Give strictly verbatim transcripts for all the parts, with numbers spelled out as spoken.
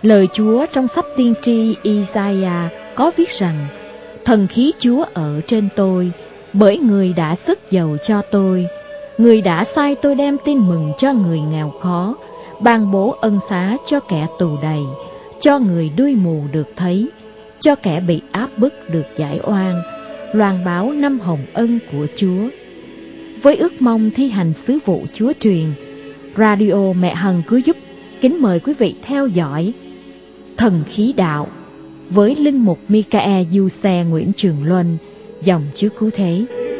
Lời Chúa trong sách tiên tri Isaiah có viết rằng: Thần khí Chúa ở trên tôi, bởi Người đã sức dầu cho tôi. Người đã sai tôi đem tin mừng cho người nghèo khó, ban bố ân xá cho kẻ tù đầy, cho người đuôi mù được thấy, cho kẻ bị áp bức được giải oan, loan báo năm hồng ân của Chúa. Với ước mong thi hành sứ vụ Chúa truyền, Radio Mẹ Hằng Cứu Giúp kính mời quý vị theo dõi Thần Khí Đạo với linh mục Michael Du Xe Nguyễn Trường Luân, dòng Chúa Cứu Thế.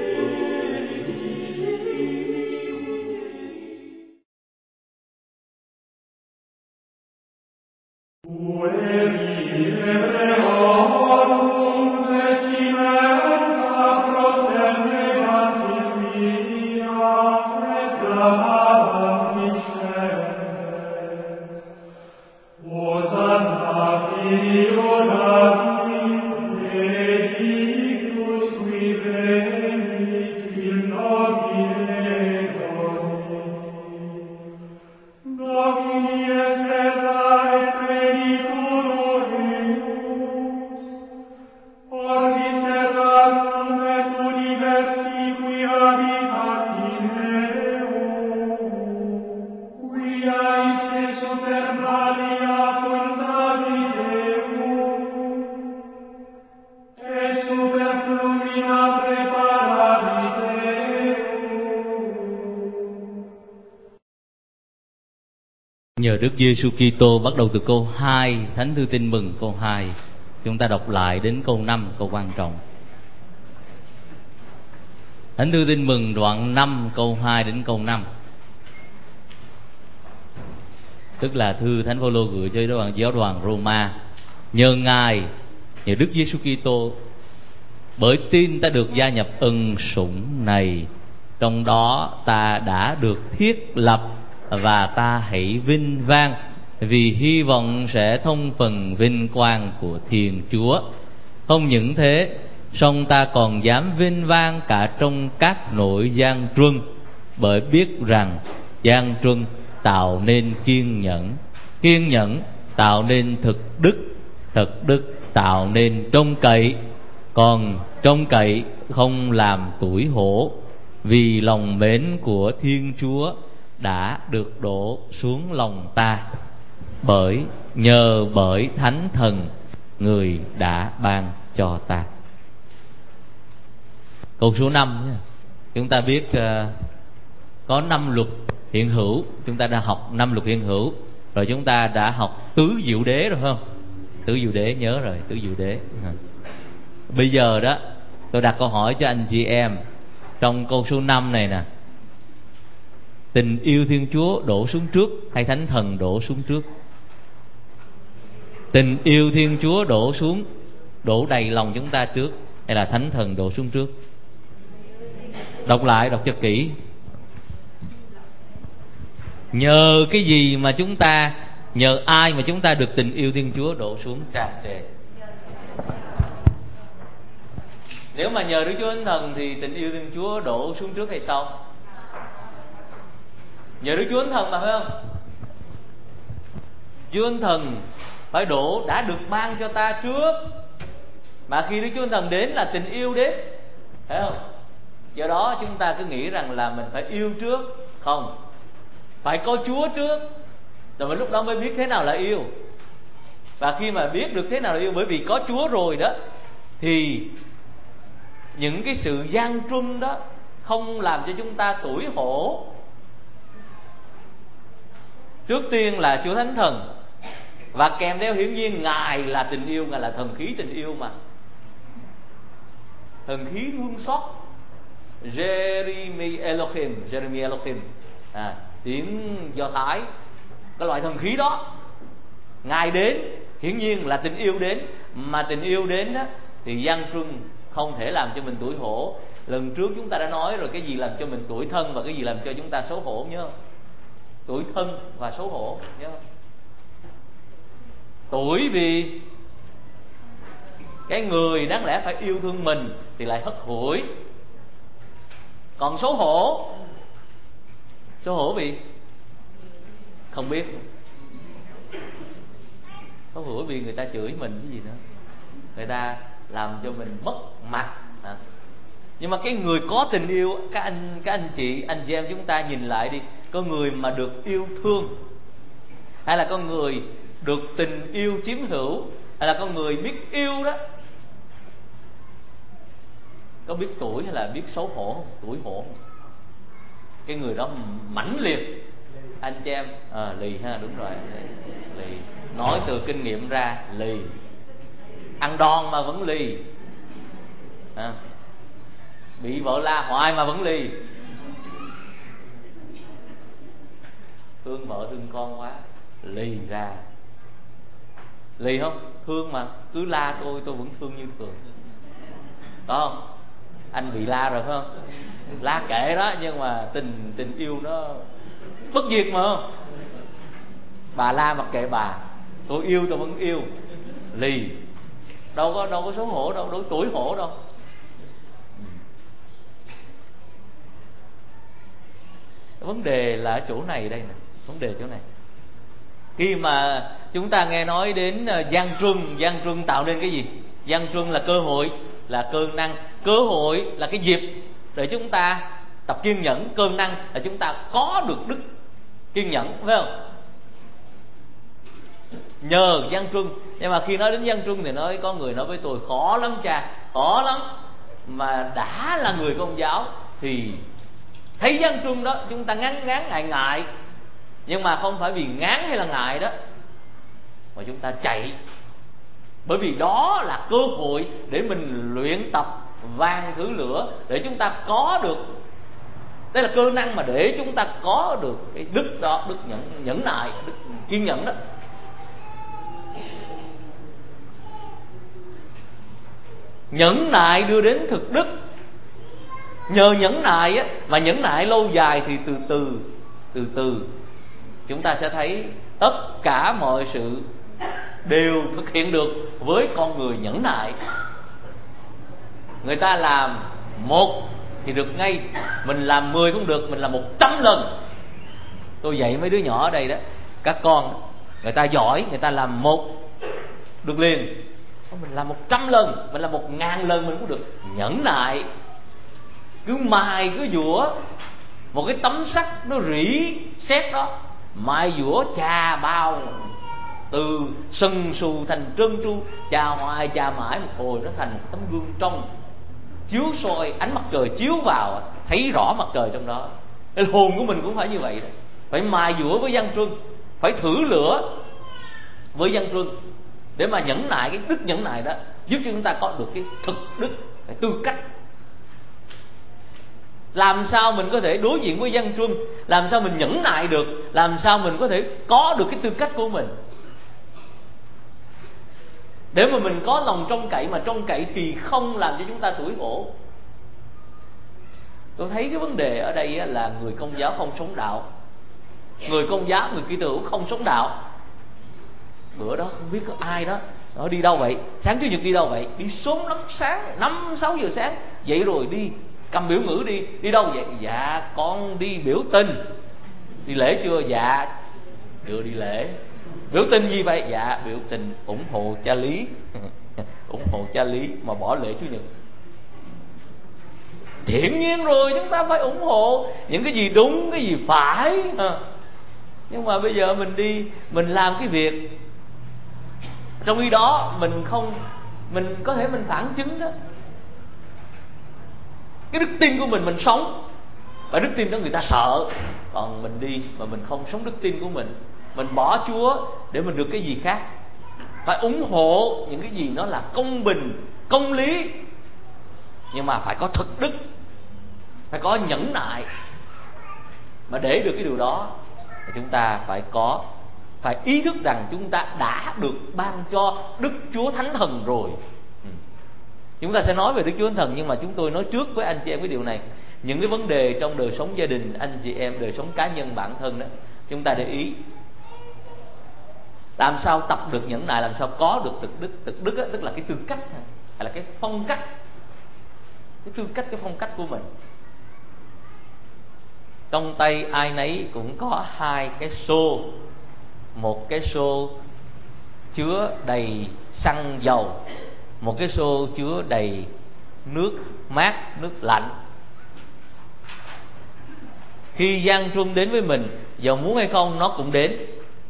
Nhờ Đức Giêsu Kitô, bắt đầu từ câu hai, Thánh Thư Tin Mừng câu hai. Chúng ta đọc lại đến câu năm, câu quan trọng. Thánh Thư Tin Mừng đoạn năm, câu hai đến câu năm. Tức là thư Thánh Phaolô gửi cho giáo đoàn, giáo đoàn Roma. Nhờ Ngài, nhờ Đức Giêsu Kitô, bởi tin ta được gia nhập ân sủng này, trong đó ta đã được thiết lập, và ta hãy vinh vang vì hy vọng sẽ thông phần vinh quang của Thiên Chúa. Không những thế, song ta còn dám vinh vang cả trong các nỗi gian truân, bởi biết rằng gian truân tạo nên kiên nhẫn, kiên nhẫn tạo nên thực đức, thực đức tạo nên trông cậy, còn trông cậy không làm tủi hổ, vì lòng mến của Thiên Chúa đã được đổ xuống lòng ta, bởi nhờ bởi Thánh Thần Người đã ban cho ta. Câu số năm, chúng ta biết uh, có năm luật hiện hữu. Chúng ta đã học năm luật hiện hữu, rồi chúng ta đã học tứ diệu đế rồi không? Tứ diệu đế nhớ rồi, tứ diệu đế. Bây giờ đó, tôi đặt câu hỏi cho anh chị em trong câu số năm này nè: tình yêu Thiên Chúa đổ xuống trước hay Thánh Thần đổ xuống trước? Tình yêu Thiên Chúa đổ xuống, đổ đầy lòng chúng ta trước, hay là Thánh Thần đổ xuống trước? Đọc lại, đọc cho kỹ. Nhờ cái gì mà chúng ta, nhờ ai mà chúng ta được tình yêu Thiên Chúa đổ xuống tràn trề? Nếu mà nhờ Đức Chúa Thánh Thần thì tình yêu Thiên Chúa đổ xuống trước hay sau? Nhờ Đức Chúa Thánh Thần mà, phải không? Chúa Thánh Thần phải đổ, đã được ban cho ta trước, mà khi Đức Chúa Thánh Thần đến là tình yêu đến, phải không? Do đó chúng ta cứ nghĩ rằng là mình phải yêu trước. Không, phải có Chúa trước, rồi mình lúc đó mới biết thế nào là yêu. Và khi mà biết được thế nào là yêu, bởi vì có Chúa rồi đó, thì những cái sự gian truân đó không làm cho chúng ta tủi hổ. Trước tiên là Chúa Thánh Thần, và kèm theo hiển nhiên Ngài là tình yêu, Ngài là thần khí tình yêu mà. Thần khí thương xót, Jeremy Elohim, Jeremy Elohim, à, tiếng Do Thái, cái loại thần khí đó. Ngài đến, hiển nhiên là tình yêu đến, mà tình yêu đến đó thì gian truân không thể làm cho mình tủi hổ. Lần trước chúng ta đã nói rồi, cái gì làm cho mình tủi thân và cái gì làm cho chúng ta xấu hổ, nhớ không? Tủi thân và xấu hổ, nhớ không? Tủi vì cái người đáng lẽ phải yêu thương mình thì lại hất hủi. Còn xấu hổ, xấu hổ vì không biết. Có bởi vì người ta chửi mình cái gì nữa, người ta làm cho mình mất mặt à. Nhưng mà cái người có tình yêu, các anh các anh chị anh chị em chúng ta nhìn lại đi, có người mà được yêu thương, hay là con người được tình yêu chiếm hữu, hay là con người biết yêu đó, có biết tuổi hay là biết xấu hổ không? Tuổi hổ không? Cái người đó mãnh liệt. Anh chị em à, lì ha, đúng rồi, lì. Nói từ kinh nghiệm ra, lì. Ăn đòn mà vẫn lì à. Bị vợ la hoài mà vẫn lì. Thương vợ thương con quá, lì ra. Lì không? Thương mà, cứ la tôi, tôi vẫn thương như thường. Có không? Anh bị la rồi phải không? La kệ đó, nhưng mà tình tình yêu nó bất diệt mà không? Bà la mặc kệ bà, tôi yêu tôi vẫn yêu. Lì. Đâu có đâu có xấu hổ đâu, đâu có tuổi hổ đâu. Vấn đề là ở chỗ này đây nè, vấn đề chỗ này. Khi mà chúng ta nghe nói đến gian truân, gian truân tạo nên cái gì? Gian truân là cơ hội, là cơ năng. Cơ hội là cái dịp để chúng ta tập kiên nhẫn. Cơ năng là chúng ta có được đức kiên nhẫn, phải không? Nhờ gian truân. Nhưng mà khi nói đến gian truân thì nói, có người nói với tôi, khó lắm cha, khó lắm. Mà đã là người Công giáo thì thấy gian truân đó chúng ta ngán ngán ngại ngại, nhưng mà không phải vì ngán hay là ngại đó mà chúng ta chạy, bởi vì đó là cơ hội để mình luyện tập vang thứ lửa, để chúng ta có được, đây là cơ năng mà để chúng ta có được cái đức đó, đức nhẫn, nhẫn nại, đức kiên nhẫn đó. Nhẫn nại đưa đến thực đức. Nhờ nhẫn nại á, mà nhẫn nại lâu dài thì từ từ từ từ chúng ta sẽ thấy tất cả mọi sự đều thực hiện được với con người nhẫn nại. Người ta làm một thì được ngay, mình làm mười cũng được, mình làm một trăm lần. Tôi dạy mấy đứa nhỏ ở đây đó, các con người ta giỏi, người ta làm một được liền, mình làm một trăm lần, mình làm một ngàn lần mình cũng được. Nhẫn nại. Cứ mài cứ dũa một cái tấm sắt nó rỉ sét đó, mài dũa chà bao từ sần sù thành trơn tru, chà hoài chà mãi một hồi nó thành tấm gương trong, chiếu soi ánh mặt trời chiếu vào thấy rõ mặt trời trong đó. Nên hồn của mình cũng phải như vậy đó, phải mài dũa với văn truân, phải thử lửa với văn truân để mà nhẫn nại. Cái đức nhẫn nại đó giúp cho chúng ta có được cái thực đức, cái tư cách. Làm sao mình có thể đối diện với văn truân, làm sao mình nhẫn nại được, làm sao mình có thể có được cái tư cách của mình, để mà mình có lòng trông cậy, mà trông cậy thì không làm cho chúng ta tủi hổ. Tôi thấy cái vấn đề ở đây là người Công giáo không sống đạo, người Công giáo, người Kitô hữu không sống đạo. Bữa đó không biết có ai đó, nó đi đâu vậy, sáng Chủ nhật đi đâu vậy, đi sớm lắm, sáng năm sáu giờ sáng dậy rồi đi cầm biểu ngữ đi. Đi đâu vậy? Dạ con đi biểu tình. Đi lễ chưa? Dạ chưa đi lễ. Biểu tình gì vậy? Dạ biểu tình ủng hộ cha Lý. Ủng hộ cha Lý mà bỏ lễ Chủ nhật. Hiển nhiên rồi, chúng ta phải ủng hộ những cái gì đúng, cái gì phải. Nhưng mà bây giờ mình đi, mình làm cái việc, trong khi đó mình không, mình có thể mình phản chứng đó. Cái đức tin của mình mình sống, và đức tin đó người ta sợ. Còn mình đi mà mình không sống đức tin của mình, mình bỏ Chúa để mình được cái gì khác. Phải ủng hộ những cái gì nó là công bình, công lý, nhưng mà phải có thực đức, phải có nhẫn nại. Mà để được cái điều đó thì chúng ta phải có, phải ý thức rằng chúng ta đã được ban cho Đức Chúa Thánh Thần rồi. Chúng ta sẽ nói về Đức Chúa Thánh Thần, nhưng mà chúng tôi nói trước với anh chị em cái điều này. Những cái vấn đề trong đời sống gia đình, anh chị em, đời sống cá nhân bản thân đó, chúng ta để ý. Làm sao tập được nhẫn nại, làm sao có được thực đức. Thực đức đó, tức là cái tư cách hay là cái phong cách, cái tư cách, cái phong cách của mình. Trong tay ai nấy cũng có hai cái xô. Một cái xô chứa đầy xăng dầu, một cái xô chứa đầy nước mát, nước lạnh. Khi gian truân đến với mình, dầu muốn hay không nó cũng đến.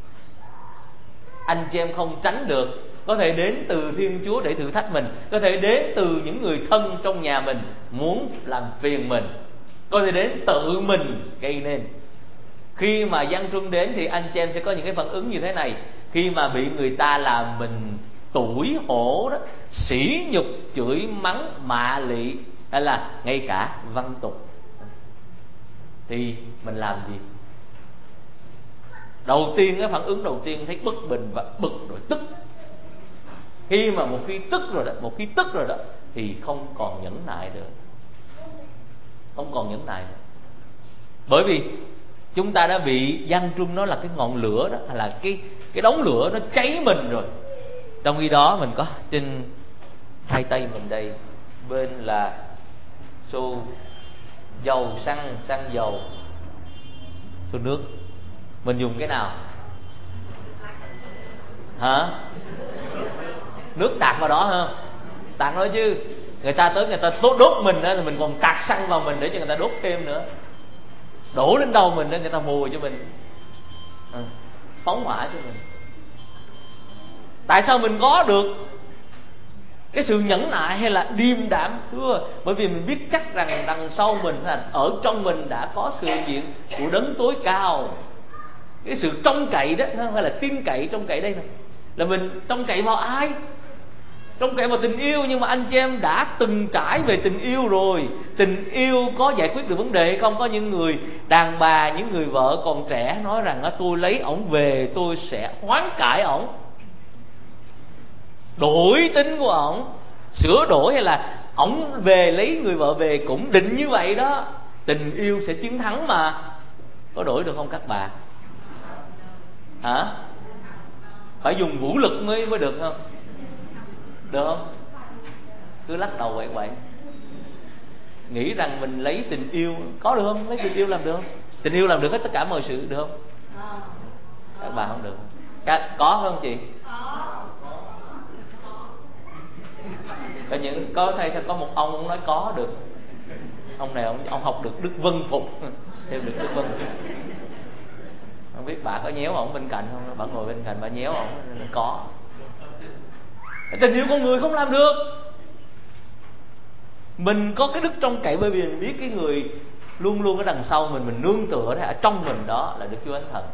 Anh chị em không tránh được. Có thể đến từ Thiên Chúa để thử thách mình, có thể đến từ những người thân trong nhà mình muốn làm phiền mình, có thể đến tự mình gây nên. Khi mà gian truân đến thì anh chị em sẽ có những cái phản ứng như thế này. Khi mà bị người ta làm mình tủi hổ đó, sỉ nhục, chửi mắng, mạ lị, hay là ngay cả văn tục, thì mình làm gì? Đầu tiên, cái phản ứng đầu tiên thấy bất bình và bực rồi tức. Khi mà một khi tức rồi đó, một khi tức rồi đó thì không còn nhẫn nại được, không còn nhẫn nại nữa. Bởi vì chúng ta đã bị gian truân, nó là cái ngọn lửa đó, hay là cái cái đống lửa nó cháy mình rồi. Trong khi đó mình có trên hai tay mình đây, bên là xô dầu xăng, xăng dầu, xô nước. Mình dùng cái nào? Hả? Nước tạt vào đó ha, tạt nói chứ. Người ta tới người ta tốt đốt mình đó, thì mình còn tạt xăng vào mình để cho người ta đốt thêm nữa, đổ lên đầu mình đó, người ta mùi cho mình, à, phóng hỏa cho mình. Tại sao mình có được cái sự nhẫn nại hay là điềm đạm? Thưa, bởi vì mình biết chắc rằng đằng sau mình, ở trong mình đã có sự hiện của đấng tối cao. Cái sự trông cậy đó, hay là tin cậy, trông cậy đây này, là mình trông cậy vào ai? Trông cậy vào tình yêu. Nhưng mà anh chị em đã từng trải về tình yêu rồi. Tình yêu có giải quyết được vấn đề hay không? Có những người đàn bà, những người vợ còn trẻ nói rằng tôi lấy ổng về, tôi sẽ hoán cải ổng, đổi tính của ổng, sửa đổi, hay là ổng về lấy người vợ về cũng định như vậy đó. Tình yêu sẽ chiến thắng mà. Có đổi được không các bà? Hả? Phải dùng vũ lực mới mới được không? Được không? Cứ lắc đầu quậy quậy, nghĩ rằng mình lấy tình yêu. Có được không? Lấy tình yêu làm được không? Tình yêu làm được hết tất cả mọi sự, được không? Các bà không được. Các, có không chị? Có những có thay có một ông ông nói có được. Ông này ông, ông học được Đức Vân Phục, theo được Đức Vân Phục. Không biết bà có nhéo ổng bên cạnh không? Bà ngồi bên cạnh bà nhéo ổng nên có. Tình yêu con người không làm được. Mình có cái đức trông cậy bởi vì mình biết cái người luôn luôn ở đằng sau mình, mình nương tựa đó, ở trong mình đó là Đức Chúa Thánh Thần.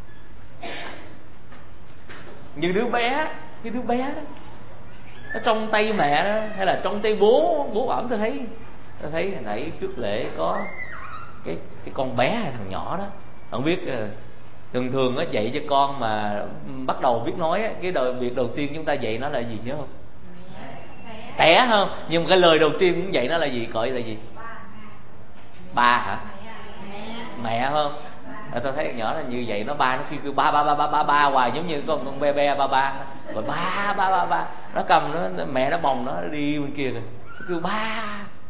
Như đứa bé, cái đứa bé đó, nó trong tay mẹ đó, hay là trong tay bố, bố ẩm. Tôi thấy tôi thấy hồi nãy trước lễ có cái cái con bé hay thằng nhỏ đó, không biết. Thường thường á dạy cho con mà bắt đầu biết nói á, cái đời việc đầu tiên chúng ta dạy nó là gì nhớ không? Té không? Nhưng mà cái lời đầu tiên cũng dạy nó là gì? Gọi là gì? Ba hả? Mẹ không? À, tôi thấy nhỏ là như vậy, nó ba nó kêu kêu ba ba ba ba ba ba hoài, giống như con con be be ba ba, rồi ba ba ba ba, nó cầm nó, mẹ nó bồng nó đi bên kia rồi, nó kêu ba.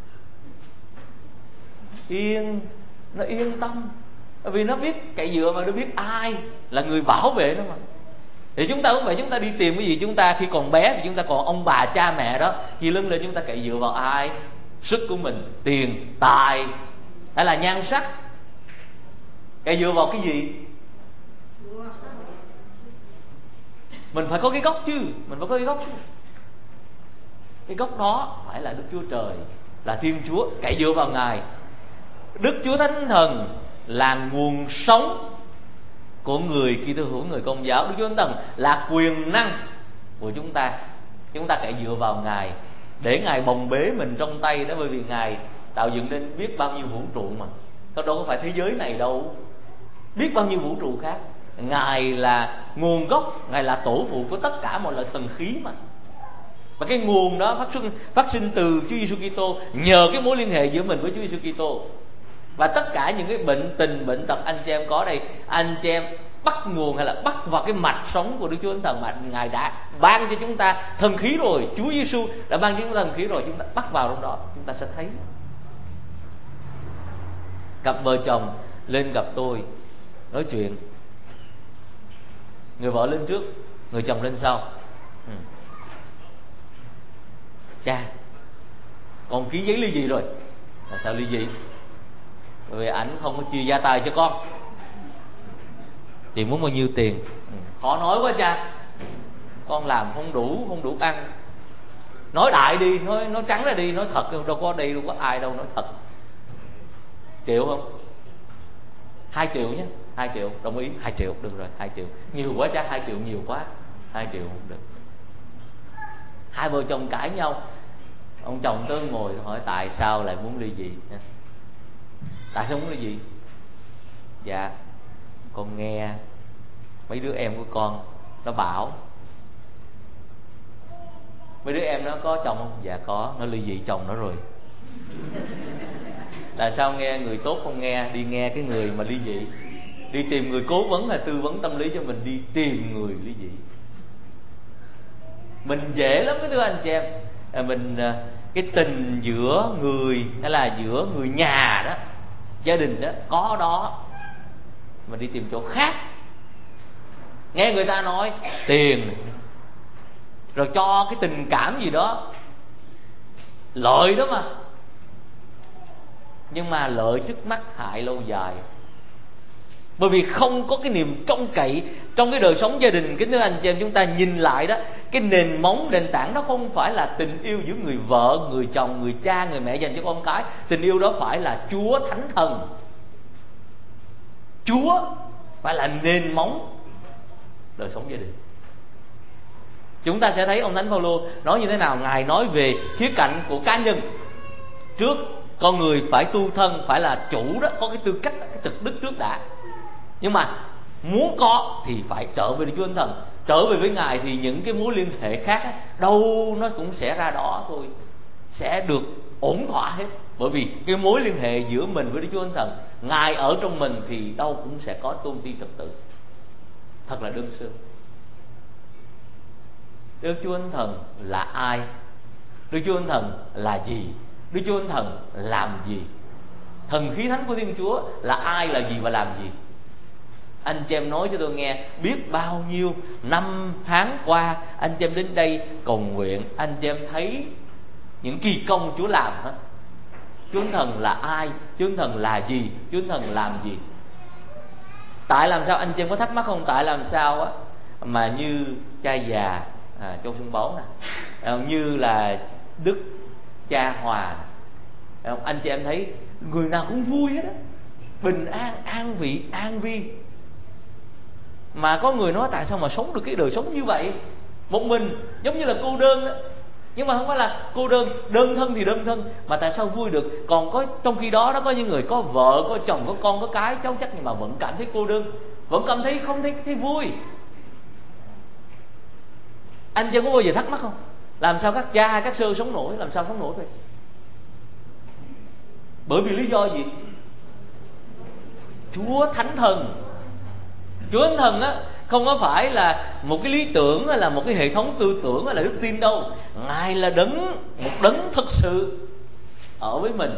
Yên, nó yên tâm, bởi vì nó biết cậy dựa và nó biết ai là người bảo vệ nó mà. Thì chúng ta cũng vậy, chúng ta đi tìm cái gì chúng ta khi còn bé thì chúng ta còn ông bà cha mẹ đó, khi lớn lên chúng ta cậy dựa vào ai? Sức của mình, tiền, tài hay là nhan sắc? Cậy dựa vào cái gì? Mình phải có cái gốc chứ, mình phải có cái gốc chứ. Cái gốc đó phải là Đức Chúa Trời, là Thiên Chúa, cậy dựa vào Ngài. Đức Chúa Thánh Thần là nguồn sống của người Kitô hữu, người Công giáo. Đức Chúa Thánh Thần là quyền năng của chúng ta. Chúng ta cậy dựa vào Ngài để Ngài bồng bế mình trong tay đó, bởi vì Ngài tạo dựng nên biết bao nhiêu vũ trụ mà. Đâu có phải thế giới này đâu, biết bao nhiêu vũ trụ khác. Ngài là nguồn gốc, Ngài là tổ phụ của tất cả mọi loại thần khí mà. Và cái nguồn đó phát sinh phát sinh từ Chúa Giêsu Kitô, nhờ cái mối liên hệ giữa mình với Chúa Giêsu Kitô. Và tất cả những cái bệnh tình, bệnh tật anh chị em có đây, anh chị em bắt nguồn hay là bắt vào cái mạch sống của Đức Chúa Thánh Thần mà Ngài đã ban cho chúng ta thần khí rồi. Chúa Giêsu đã ban cho chúng ta thần khí rồi, chúng ta bắt vào trong đó, chúng ta sẽ thấy. Cặp vợ chồng lên gặp tôi nói chuyện, người vợ lên trước, Người chồng lên sau. Ừ. Cha, con ký giấy ly dị rồi. Là sao ly dị? Bởi vì ảnh không có chia gia tài cho con. Chị muốn bao nhiêu tiền? Ừ. Khó nói quá cha, con làm không đủ, không đủ ăn. Nói đại đi, nói nói trắng ra đi, nói thật, đâu có đây đâu có ai đâu, nói thật. Triệu không? Hai triệu nhé, hai triệu, đồng ý. Hai triệu, được rồi, hai triệu. Nhiều quá cha, hai triệu nhiều quá. Hai triệu không được. Hai vợ chồng cãi nhau. Ông chồng tới ngồi hỏi tại sao lại muốn ly dị. Tại sao muốn ly dị? Dạ, con nghe mấy đứa em của con nó bảo. Mấy đứa em nó có chồng không? Dạ có, nó ly dị chồng nó rồi. Tại sao nghe người tốt không nghe, đi nghe cái người mà ly dị? Đi tìm người cố vấn hay tư vấn tâm lý cho mình, đi tìm người ly dị. Mình dễ lắm cái thưa anh chị em. Mình cái tình giữa người hay là giữa người nhà đó, gia đình đó, có đó, mà đi tìm chỗ khác. Nghe người ta nói tiền rồi cho cái tình cảm gì đó, lợi đó mà. Nhưng mà lợi trước mắt, hại lâu dài. Bởi vì không có cái niềm trông cậy trong cái đời sống gia đình. Kính thưa anh chị em, chúng ta nhìn lại đó, cái nền móng, nền tảng đó không phải là tình yêu giữa người vợ, người chồng, người cha, người mẹ dành cho con cái. Tình yêu đó phải là Chúa Thánh Thần. Chúa phải là nền móng đời sống gia đình. Chúng ta sẽ thấy ông Thánh Phaolô nói như thế nào. Ngài nói về khía cạnh của cá nhân. Trước, con người phải tu thân, phải là chủ đó, có cái tư cách, cái thực đức trước đã. Nhưng mà muốn có thì phải trở về Đức Chúa Thánh Thần. Trở về với Ngài thì những cái mối liên hệ khác ấy, đâu nó cũng sẽ ra đó thôi, sẽ được ổn thỏa hết. Bởi vì cái mối liên hệ giữa mình với Đức Chúa Thánh Thần, Ngài ở trong mình thì đâu cũng sẽ có tôn ti trật tự. Thật là đơn sơ. Đức Chúa Thánh Thần là ai? Đức Chúa Thánh Thần là gì? Đức Chúa Thánh Thần làm gì? Thần khí thánh của Thiên Chúa là ai, là gì và làm gì? Anh chị em nói cho tôi nghe, biết bao nhiêu năm tháng qua anh chị em đến đây cầu nguyện, anh chị em thấy những kỳ công Chúa làm hết. Chúa Thánh Thần là ai? Chúa Thánh Thần là gì? Chúa Thánh Thần làm gì? Tại làm sao, anh chị em có thắc mắc không? Tại làm sao á mà như cha già à, Châu Xuân Báu nè, như là Đức Cha Hòa, anh chị em thấy người nào cũng vui hết á, bình an, an vị, an vi. Mà có người nói tại sao mà sống được cái đời sống như vậy, một mình, giống như là cô đơn đó. Nhưng mà không phải là cô đơn, đơn thân thì đơn thân, mà tại sao vui được? Còn có trong khi đó đó có những người có vợ, có chồng, có con, có cái, cháu chắc, nhưng mà vẫn cảm thấy cô đơn, vẫn cảm thấy không thấy, thấy vui. Anh chưa có bao giờ thắc mắc không? Làm sao các cha hay các sơ sống nổi? Làm sao sống nổi vậy? Bởi vì lý do gì? Chúa Thánh Thần. Chúa Thánh Thần á không có phải là một cái lý tưởng hay là một cái hệ thống tư tưởng hay là đức tin đâu. Ngài là đấng, một đấng thực sự ở với mình.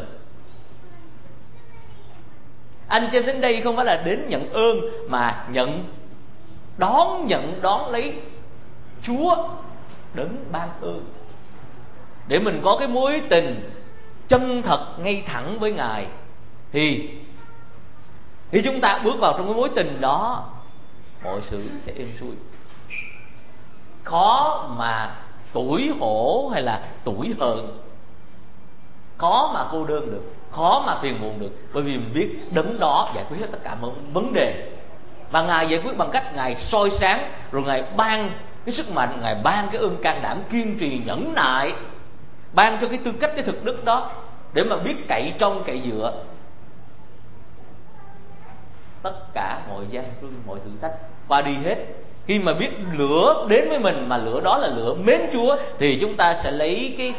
Anh chị đến đây không phải là đến nhận ơn, mà nhận đón nhận đón lấy Chúa đấng ban ơn, để mình có cái mối tình chân thật ngay thẳng với Ngài. Thì Thì chúng ta bước vào trong cái mối tình đó, mọi sự sẽ êm xuôi. Khó mà tủi hổ hay là tủi hờn, khó mà cô đơn được, khó mà phiền muộn được. Bởi vì mình biết đấng đó giải quyết hết tất cả mọi vấn đề. Và Ngài giải quyết bằng cách Ngài soi sáng, rồi Ngài ban cái sức mạnh, Ngài ban cái ơn can đảm, kiên trì, nhẫn nại, ban cho cái tư cách, cái thực đức đó, để mà biết cậy trông cậy dựa. Tất cả mọi gian truân, mọi thử thách qua đi hết. Khi mà biết lửa đến với mình, mà lửa đó là lửa mến Chúa, thì chúng ta sẽ lấy cái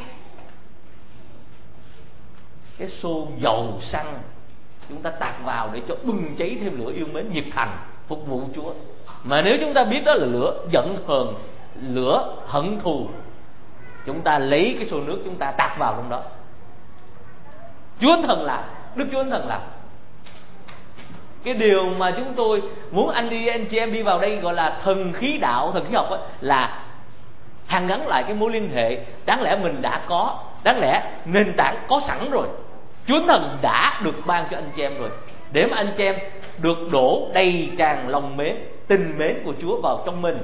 Cái xô dầu xăng, chúng ta tạt vào để cho bừng cháy thêm lửa yêu mến, nhiệt thành phục vụ Chúa. Mà nếu chúng ta biết đó là lửa giận hờn, lửa hận thù, chúng ta lấy cái xô nước chúng ta tạt vào trong đó. Chúa Thần làm, Đức Chúa Thần làm. Cái điều mà chúng tôi muốn anh đi anh chị em đi vào đây gọi là thần khí đạo, thần khí học ấy, là hàn gắn lại cái mối liên hệ. Đáng lẽ mình đã có, đáng lẽ nền tảng có sẵn rồi, Chúa Thánh Thần đã được ban cho anh chị em rồi, để mà anh chị em được đổ đầy tràn lòng mến, tình mến của Chúa vào trong mình.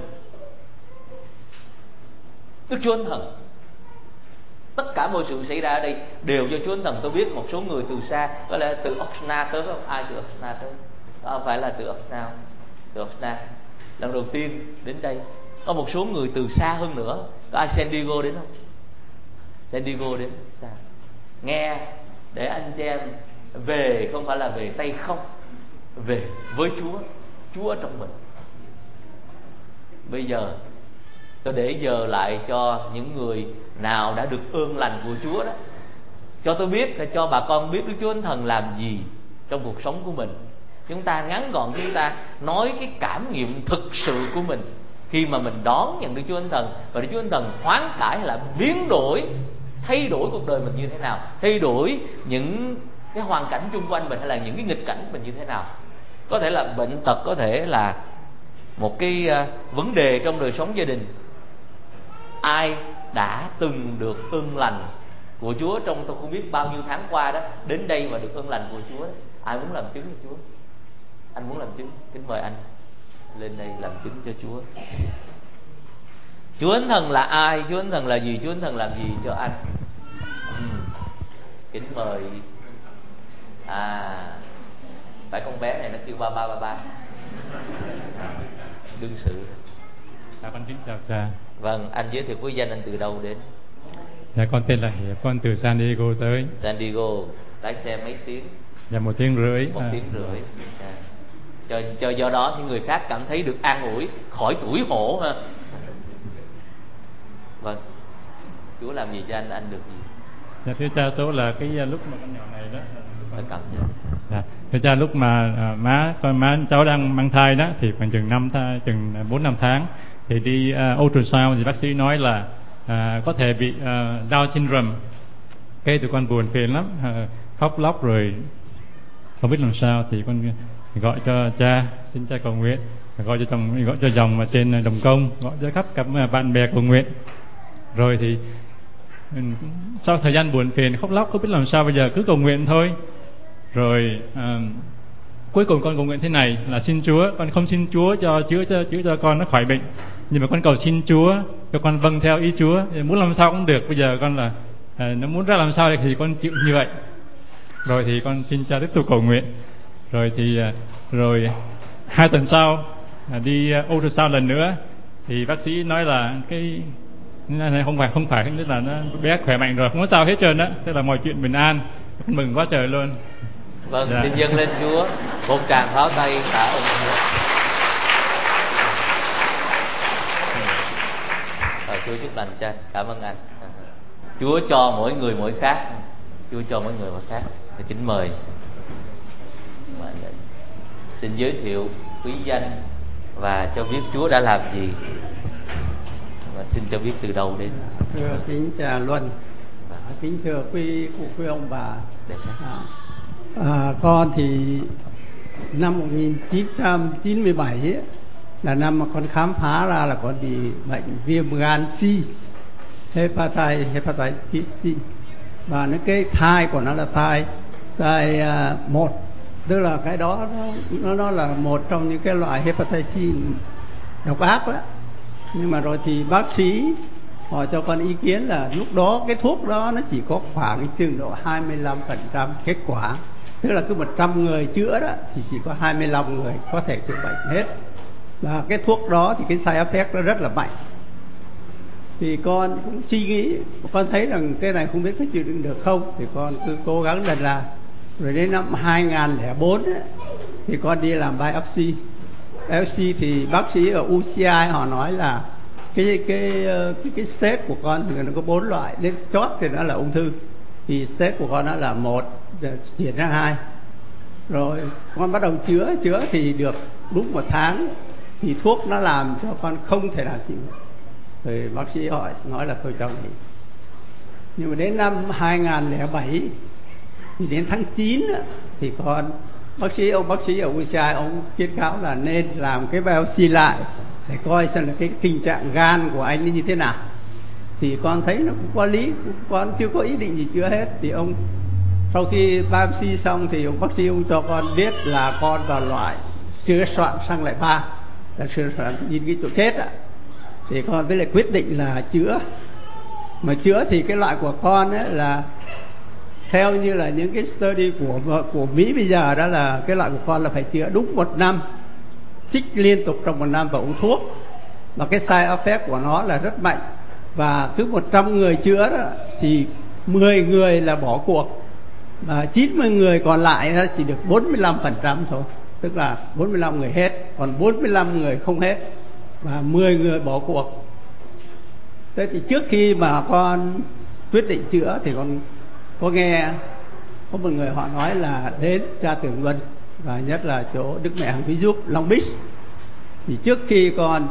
Đức Chúa Thánh Thần, tất cả mọi sự xảy ra ở đây đều do Chúa Thánh Thần. Tôi biết một số người từ xa, có lẽ từ Oxna tới, không ai từ Oxna tới, không phải là từ Oxna, từ Oxna lần đầu tiên đến đây. Có một số người từ xa hơn nữa, có ai San Diego đến không? San Diego đến xa. Nghe để anh chị em về không phải là về tay không, về với Chúa, Chúa ở trong mình. Bây giờ tôi để giờ lại cho những người nào đã được ơn lành của Chúa đó, cho tôi biết, cho bà con biết Đức Chúa Thánh Thần làm gì trong cuộc sống của mình. Chúng ta ngắn gọn, chúng ta nói cái cảm nghiệm thực sự của mình khi mà mình đón nhận Đức Chúa Thánh Thần, và Đức Chúa Thánh Thần hoán cải hay là biến đổi, thay đổi cuộc đời mình như thế nào, thay đổi những cái hoàn cảnh chung quanh mình hay là những cái nghịch cảnh mình như thế nào. Có thể là bệnh tật, có thể là một cái uh, vấn đề trong đời sống gia đình. Ai đã từng được ơn lành của Chúa trong tôi không biết bao nhiêu tháng qua đó, đến đây mà được ơn lành của Chúa đó. Ai muốn làm chứng cho Chúa? Anh muốn làm chứng, kính mời anh lên đây làm chứng cho Chúa. Chúa Thánh Thần là ai? Chúa Thánh Thần là gì? Chúa Thánh Thần làm gì cho anh? Ừ. Kính mời. À, phải con bé này nó kêu ba ba ba ba. Đương sự. Dạ con kính chào cha. Vâng, anh giới thiệu quý danh, anh từ đâu đến? Dạ con tên là Hiệp, con từ San Diego tới. San Diego, lái xe mấy tiếng? Dạ một tiếng rưỡi. Một à. tiếng rưỡi. À. Cho, cho do đó những người khác cảm thấy được an ủi, khỏi tủi hổ ha. Vâng. Chúa làm gì cho anh, anh được gì? Dạ thưa cha, số là cái lúc mà con nhỏ này đó. Phải cầm cho. Dạ thưa cha, lúc mà à, má con má cháu đang mang thai đó thì khoảng chừng năm chừng bốn năm tháng thì đi uh, ultrasound thì bác sĩ nói là uh, có thể bị uh, Down syndrome. Cái tụi con buồn phiền lắm, uh, khóc lóc rồi không biết làm sao, thì con gọi cho cha, xin cha cầu nguyện, gọi cho chồng, gọi cho dòng mà trên Đồng Công, gọi cho khắp các bạn bè cầu nguyện. Rồi thì sau thời gian buồn phiền khóc lóc không biết làm sao, bây giờ cứ cầu nguyện thôi. Rồi uh, cuối cùng con cầu nguyện thế này là xin Chúa, con không xin Chúa cho chữa cho chữa cho con nó khỏi bệnh, nhưng mà con cầu xin Chúa cho con vâng theo ý Chúa, muốn làm sao cũng được. Bây giờ con là uh, nó muốn ra làm sao thì con chịu như vậy. Rồi thì con xin cha tiếp tục cầu nguyện. Rồi thì uh, rồi hai tuần sau uh, đi uh, ultrasound lần nữa thì bác sĩ nói là cái này không phải không phải tức là nó bé khỏe mạnh rồi, không có sao hết trơn á, tức là mọi chuyện bình an. Con mừng quá trời luôn. Vâng, dạ. Xin dâng lên Chúa một tràng pháo tay tạ ơn Chúa. Và Chúa chúc lành cho anh, cảm ơn anh. Chúa cho mỗi người mỗi khác, Chúa cho mỗi người mỗi khác. Thì kính mời. Xin giới thiệu quý danh và cho biết Chúa đã làm gì. Và xin cho biết từ đâu đến. Thưa kính cha Luân, kính thưa quý cụ, quý ông bà. À, à, con thì năm một nghìn chín trăm chín mươi bảy ấy, là năm mà con khám phá ra là con bị bệnh viêm gan C, hepatitis hepatitis C, và nó cái thai của nó là thai thai à, một, tức là cái đó nó nó là một trong những cái loại hepatitis C độc ác đó. Nhưng mà rồi thì bác sĩ họ cho con ý kiến là lúc đó cái thuốc đó nó chỉ có khoảng chừng độ hai mươi lăm phần trăm kết quả, tức là cứ một trăm người chữa đó thì chỉ có hai mươi lăm người có thể chữa bệnh hết. Và cái thuốc đó thì cái side effect nó rất là mạnh. Thì con cũng suy nghĩ, con thấy rằng cái này không biết có chịu đựng được không, thì con cứ cố gắng lần là. Rồi đến năm hai nghìn không trăm lẻ bốn ấy, thì con đi làm biopsy. Biopsy thì bác sĩ ở u xê i họ nói là cái cái cái cái stage của con thì nó có bốn loại, đến chót thì nó là ung thư. Thì stage của con nó là một, chuyển sang hai. Rồi con bắt đầu chữa, chữa thì được đúng một tháng thì thuốc nó làm cho con không thể nào chịu. Rồi bác sĩ họ nói là thôi cho nghỉ. Nhưng mà đến năm hai nghìn không trăm lẻ bảy thì đến tháng chín thì con bác sĩ ông bác sĩ ở Uruguay ông khuyến cáo là nên làm cái biopsy lại để coi xem là cái tình trạng gan của anh như thế nào. Thì con thấy nó cũng có lý, con chưa có ý định gì chữa hết. Thì ông sau khi biopsy xong thì ông bác sĩ ông cho con biết là con vào loại sửa soạn sang lại ba, là sửa soạn nhìn cái chỗ chết ạ. Thì con với lại quyết định là chữa. Mà chữa thì cái loại của con ấy là theo như là những cái study của của Mỹ bây giờ, đó là cái loại của con là phải chữa đúng một năm, trích liên tục trong một năm và uống thuốc. Và cái side effect của nó là rất mạnh. Và cứ một trăm người chữa đó, thì mười người là bỏ cuộc, và chín mươi người còn lại đó chỉ được bốn mươi lăm phần trăm thôi. Tức là bốn mươi lăm người hết, còn bốn mươi lăm người không hết, và mười người bỏ cuộc. Thế thì trước khi mà con quyết định chữa thì con có nghe có một người họ nói là đến Cha Tường Luân, và nhất là chỗ Đức Mẹ Hằng Thúy Giúp Long Beach. Thì trước khi con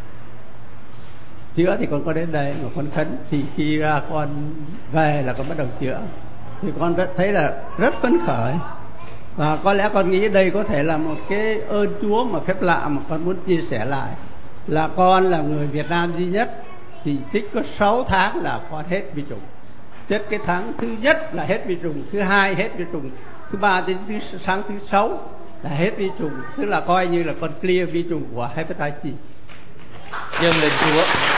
chữa thì con có đến đây mà con khấn. Thì khi ra con về là con bắt đầu chữa, thì con rất thấy là rất phấn khởi. Và có lẽ con nghĩ đây có thể là một cái ơn Chúa mà phép lạ mà con muốn chia sẻ lại. Là con là người Việt Nam duy nhất chỉ tích có sáu tháng là con hết vi trùng. Chết cái tháng thứ nhất là hết vi trùng, thứ hai hết vi trùng, thứ ba đến thứ sáng thứ sáu là hết vi trùng. Tức là coi như là con clear vi trùng của hepatitis C. Dâng lên Chúa.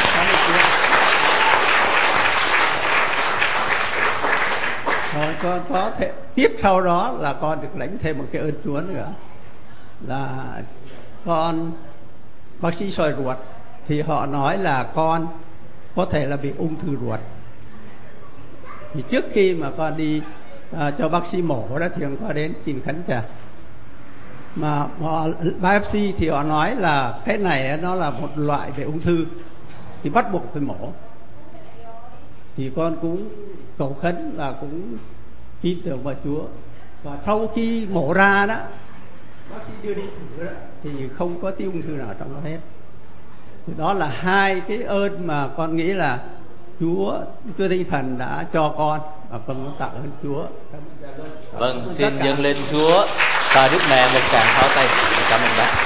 Rồi con có thể tiếp sau đó là con được lãnh thêm một cái ơn Chúa nữa, là con bác sĩ soi ruột thì họ nói là con có thể là bị ung thư ruột. Thì trước khi mà con đi à, cho bác sĩ mổ đó thì con có đến xin khấn trà. Mà họ biopsy thì họ nói là cái này nó là một loại về ung thư, thì bắt buộc phải mổ. Thì con cũng cầu khấn và cũng tin tưởng vào Chúa. Và sau khi mổ ra đó, bác sĩ đưa đi thử đó, thì không có tí ung thư nào trong nó hết. Thì đó là hai cái ơn mà con nghĩ là Chúa, Chúa Tinh Thần đã cho con, và con muốn tạ ơn Chúa. Vâng, xin dâng lên Chúa và Đức Mẹ một tràng pháo tay. Cảm ơn bác.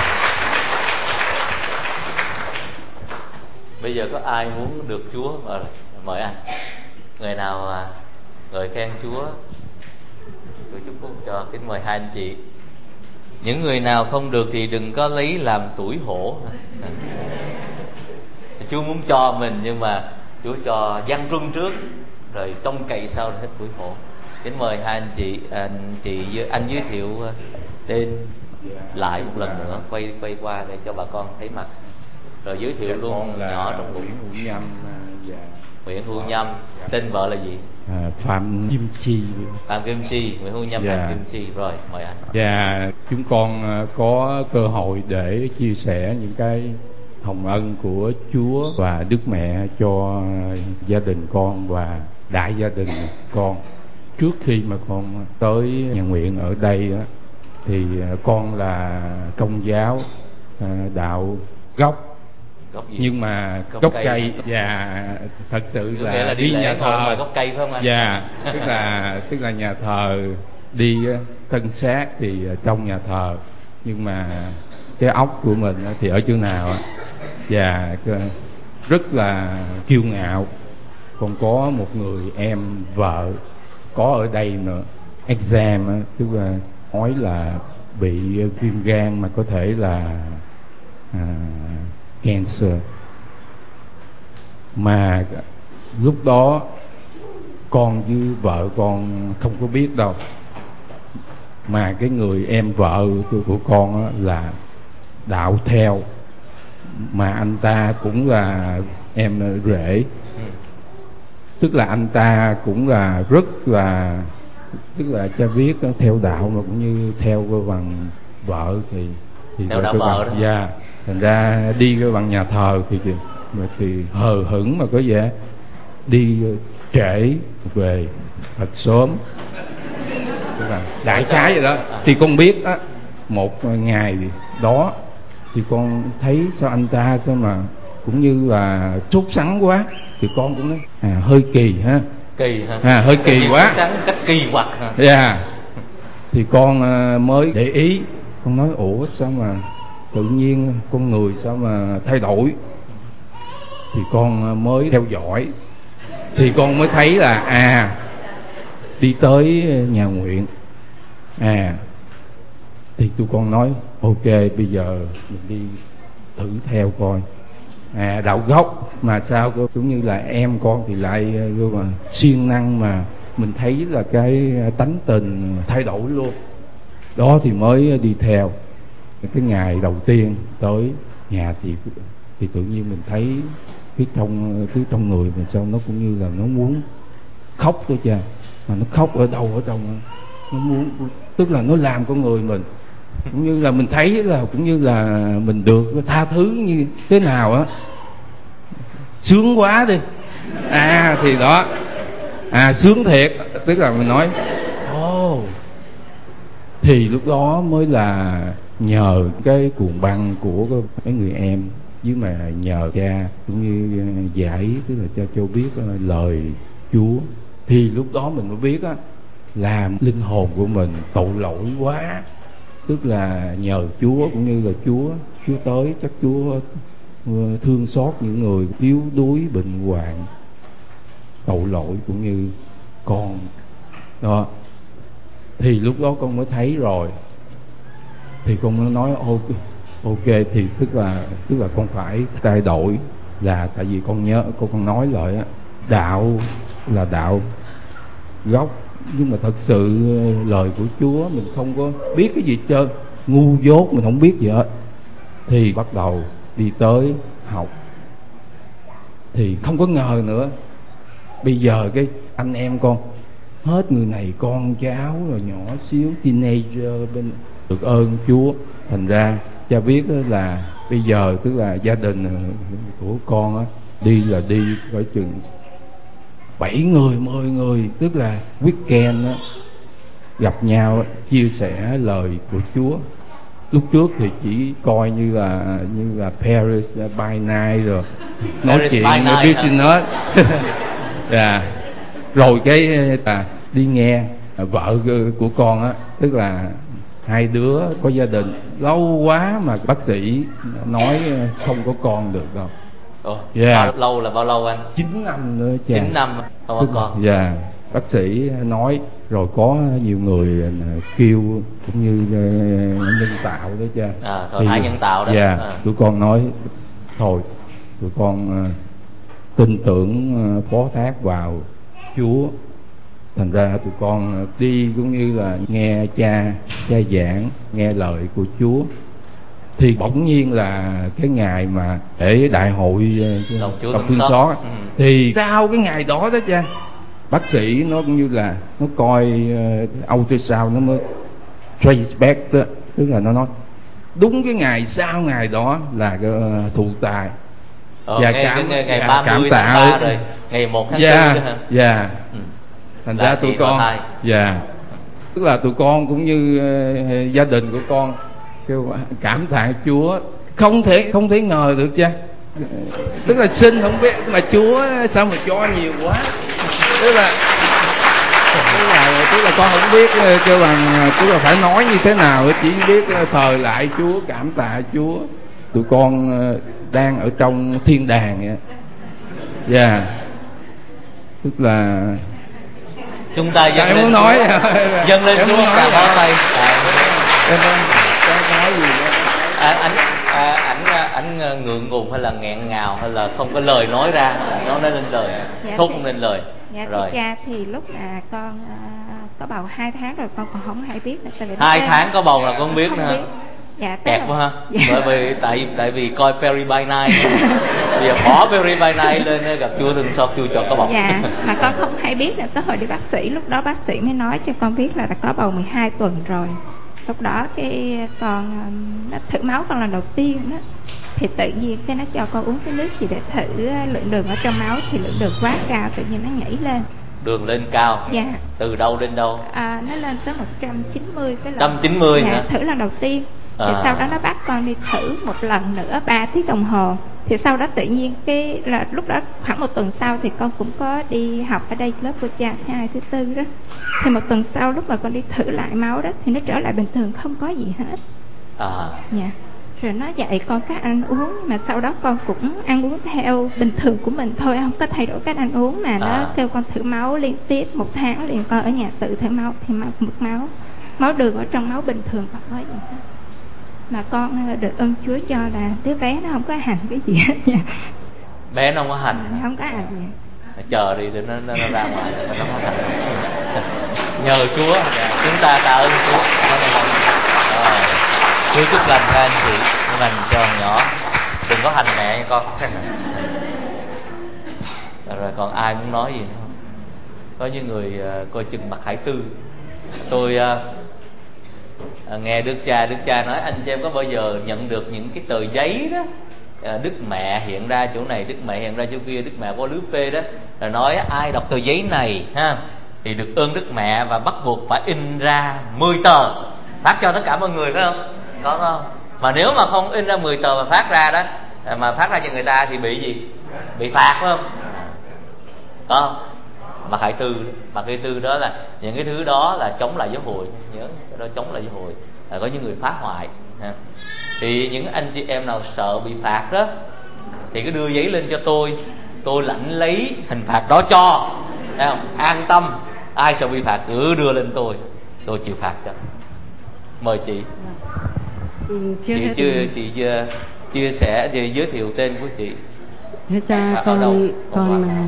Bây giờ có ai muốn được Chúa mời, mời anh. Người nào à, ngợi khen Chúa, tôi chúc phúc cho. Kính mời hai anh chị. Những người nào không được thì đừng có lấy làm tuổi hổ. Chúa muốn cho mình, nhưng mà Chúa cho văn truân trước, rồi trông cậy sau là hết tuổi hổ. Kính mời hai anh chị, anh chị anh giới thiệu tên lại một lần nữa, quay quay qua để cho bà con thấy mặt, rồi giới thiệu luôn nhỏ trong bụng. Nguyễn Hữu Nhâm và Nguyễn Hữu Nhâm. Tên vợ là gì? à, Phạm Kim Chi. Phạm Kim Chi. Nguyễn Hữu Nhâm. Dạ. Phạm Kim Chi. Rồi mời anh. Và chúng con có cơ hội để chia sẻ những cái hồng ân của Chúa và Đức Mẹ cho gia đình con và đại gia đình con. Trước khi mà con tới nhà nguyện ở đây đó, thì con là Công giáo đạo gốc, Gốc gì? Nhưng mà Gốc gốc cây. cây. Và thật sự Có là, nghĩa là đi đi lễ nhà ngồi thờ. ngoài gốc cây phải không anh? Dạ, tức là tức là nhà thờ đi tân xác thì trong nhà thờ, nhưng mà cái óc của mình thì ở chỗ nào. Và rất là kiêu ngạo. Còn có một người em vợ có ở đây nữa, exam, tức là nói là bị viêm gan mà có thể là à, cancer. Mà lúc đó con với vợ con không có biết đâu, mà cái người em vợ của con là đạo theo, mà anh ta cũng là em rể. Tức là anh ta cũng là rất là, tức là cha viết theo đạo mà cũng như theo cái bằng vợ thì, thì theo đạo vợ đó. Dạ, thành ra đi cái bằng nhà thờ thì mà thì hờ hững, mà có vẻ đi trễ về thật sớm, tức là đại khái vậy đó. Thì con biết á, một ngày đó thì con thấy sao anh ta sao mà cũng như là sốt sắng quá, thì con cũng nói à, hơi kỳ ha. Kỳ ha. À, hơi kỳ quá. Trắng cách kỳ quặc ha. Dạ. Thì con mới để ý, con nói ủa sao mà tự nhiên con người sao mà thay đổi. Thì con mới theo dõi, thì con mới thấy là à đi tới nhà nguyện. À thì tụi con nói ok, bây giờ mình đi thử theo coi. À đạo gốc mà sao cũng như là em con thì lại mà siêng năng, mà mình thấy là cái tánh tình thay đổi luôn. Đó thì mới đi theo. Cái ngày đầu tiên tới nhà thì thì tự nhiên mình thấy cái trong cái trong người mình sao nó cũng như là nó muốn khóc đó cha. Mà nó khóc ở đâu ở trong nó muốn, tức là nó làm con người mình cũng như là mình thấy là cũng như là mình được tha thứ như thế nào á, sướng quá đi. À thì đó, à sướng thiệt, tức là mình nói ồ oh. Thì lúc đó mới là nhờ cái cuồng băng của mấy người em, với mà nhờ cha cũng như giải, tức là cho cho biết lời Chúa. Thì lúc đó mình mới biết á, là linh hồn của mình tội lỗi quá. Tức là nhờ Chúa cũng như là Chúa Chúa tới, chắc Chúa thương xót những người yếu đuối bệnh hoạn tội lỗi cũng như con đó. Thì lúc đó con mới thấy rồi, thì con mới nói ok, ok thì tức là tức là con phải thay đổi. Là tại vì con nhớ con con nói lại á, đạo là đạo gốc, nhưng mà thật sự lời của Chúa mình không có biết cái gì trơn, ngu dốt mình không biết gì hết. Thì bắt đầu đi tới học thì không có ngờ nữa. Bây giờ cái anh em con hết người này con cháu rồi nhỏ xíu teenager bên, được ơn Chúa. Thành ra cha biết là bây giờ tức là gia đình của con á, đi là đi cỡ chừng bảy người mười người, tức là weekend á, gặp nhau chia sẻ lời của Chúa. Lúc trước thì chỉ coi như là như là Paris by night rồi nói Paris chuyện business. Yeah. Rồi cái à, đi nghe vợ của con á, tức là hai đứa có gia đình lâu quá mà bác sĩ nói không có con được đâu. Ồ, yeah. Bao lâu là bao lâu anh? chín năm nữa cha. chín năm không có con. Dạ. Yeah. Bác sĩ nói rồi có nhiều người kêu cũng như nhân tạo đó cha. À, thôi thai nhân tạo đó. Dạ. Yeah. À. Tụi con nói thôi, tụi con uh, tin tưởng uh, phó thác vào Chúa. Thành ra tụi con đi cũng như là nghe cha cha giảng, nghe lời của Chúa. Thì bỗng nhiên là cái ngày mà để đại hội Lòng Chúa Lòng thương xót, ừ. Thì sau cái ngày đó đó cha, bác sĩ nó cũng như là nó coi uh, ultrasound nó mới trace back đó, tức là nó nói đúng cái ngày sau ngày đó là cái uh, thụ tài. Ờ, và ngày, cảm, ngày, ngày ba mươi cảm tháng ba rồi, ngày một tháng yeah, tư đó hả? Dạ. Yeah. Ừ. Thành ra tụi con, dạ, yeah. Tức là tụi con cũng như uh, gia đình của con kêu cảm tạ Chúa, không thể không thể ngờ được cha. Tức là xin không biết mà Chúa sao mà cho nhiều quá. Tức là tức là, tức là con không biết kêu bằng, tức là phải nói như thế nào, chỉ biết thờ lại Chúa, cảm tạ Chúa. Tụi con đang ở trong thiên đàng vậy. Dạ. Yeah. Tức là chúng ta dâng em lên muốn nói dâng lên Chúa cả ngón tay. Em nói gì đó. À, anh à, ảnh ảnh ngượng ngùng hay là nghẹn ngào hay là không có lời nói ra, nó nói lên lời, dạ, thốt không lên lời. Dạ rồi. Thưa cha, thì lúc mà con uh, có bầu hai tháng rồi con còn không hay biết nữa. Tại vì hai tháng có bầu là con không biết không nữa. Biết. Dạ, kẹt quá ha. Dạ. Bởi vì tại tại vì coi Perry by Night, bây giờ bỏ Perry by Night lên gặp Chúa thương xót, Chúa cho có bầu. Dạ, mà con không hay biết là tới hồi đi bác sĩ, lúc đó bác sĩ mới nói cho con biết là đã có bầu mười hai tuần rồi. Lúc đó cái con nó thử máu con lần đầu tiên đó, thì tự nhiên cái nó cho con uống cái nước gì để thử lượng đường ở trong máu, thì lượng đường quá cao, tự nhiên nó nhảy lên. Đường lên cao. Dạ. Từ đâu đến đâu? À, nó lên tới một trăm chín mươi cái lần. một trăm chín mươi dạ, hả? Thử lần đầu tiên. À. Thì sau đó nó bắt con đi thử một lần nữa ba tiếng đồng hồ. Thì sau đó tự nhiên cái là lúc đó khoảng một tuần sau thì con cũng có đi học ở đây lớp cô cha thứ hai thứ tư đó. Thì một tuần sau lúc mà con đi thử lại máu đó thì nó trở lại bình thường, không có gì hết. À. Dạ. Rồi nó dạy con cách ăn uống, nhưng mà sau đó con cũng ăn uống theo bình thường của mình thôi, không có thay đổi cách ăn uống. Mà nó à. kêu con thử máu liên tiếp một tháng liền, con ở nhà tự thử máu thì mực máu máu đường ở trong máu bình thường, không có gì hết. Mà con được ơn Chúa cho là đứa bé nó không có hành cái gì hết nha. Bé nó không có hành? À, không có hành gì. Chờ đi để nó, nó, nó ra ngoài mà nó không hành. Nhờ Chúa, chúng ta tạ ơn Chúa. À, Chúa chúc lành các anh chị, lành cho nhỏ, đừng có hành mẹ nha con. Rồi còn ai muốn nói gì nữa không? Có những người uh, coi chừng mặt Hải Tư. Tôi uh, nghe Đức Cha Đức Cha nói anh chị em có bao giờ nhận được những cái tờ giấy đó, uh, Đức Mẹ hiện ra chỗ này, Đức Mẹ hiện ra chỗ kia, Đức Mẹ có lứa phê đó, là nói ai đọc tờ giấy này ha thì được ơn Đức Mẹ và bắt buộc phải in ra mười tờ phát cho tất cả mọi người, phải không? Có không? Mà nếu mà không in ra mười tờ mà phát ra đó, mà phát ra cho người ta thì bị gì? Bị phạt, phải không? Có không? Mặt Hải Tư, mặt Hải Tư đó là những cái thứ đó là chống lại giáo hội, nhớ cái đó chống lại giáo hội, là có những người phá hoại ha. Thì những anh chị em nào sợ bị phạt đó thì cứ đưa giấy lên cho tôi, tôi lãnh lấy hình phạt đó cho, thấy không? An tâm, ai sợ bị phạt cứ đưa lên tôi, tôi chịu phạt cho. Mời chị. Ừ, chưa chị chưa thì... chị chưa chia sẻ, chị giới thiệu tên của chị. Thưa cha, à, con đâu? con là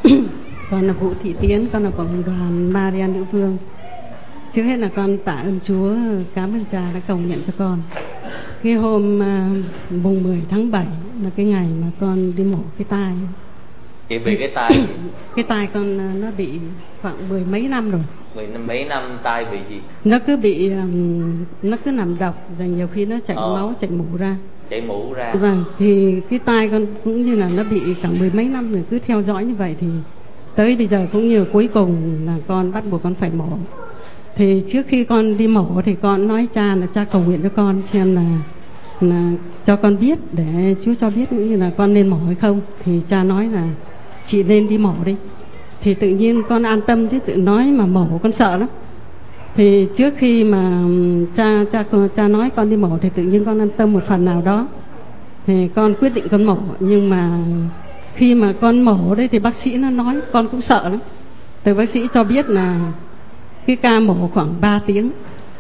con là Vũ Thị Tiến, con là cộng đoàn Maria Nữ Vương. Trước hết là con tạ ơn Chúa, cảm ơn cha đã cầu nguyện cho con. Cái hôm uh, mùng mười tháng bảy là cái ngày mà con đi mổ cái tai. Chị bị cái tai? Cái tai con uh, nó bị khoảng mười mấy năm rồi. Mười mấy năm tai bị gì? Nó cứ bị um, nó cứ nằm độc, rồi nhiều khi nó chảy ờ. máu, chảy mủ ra. Chảy mủ ra. Vâng, thì cái tai con cũng như là nó bị cả mười mấy năm rồi, cứ theo dõi như vậy thì tới bây giờ cũng như cuối cùng là con bắt buộc con phải mổ. Thì trước khi con đi mổ thì con nói cha là cha cầu nguyện cho con xem là là cho con biết, để Chúa cho biết cũng như là con nên mổ hay không. Thì cha nói là chị nên đi mổ đi. Thì tự nhiên con an tâm chứ, tự nói mà mổ con sợ lắm. Thì trước khi mà cha cha cha nói con đi mổ thì tự nhiên con an tâm một phần nào đó. Thì con quyết định con mổ, nhưng mà khi mà con mổ đấy thì bác sĩ nó nói, con cũng sợ lắm. Từ bác sĩ cho biết là cái ca mổ khoảng ba tiếng.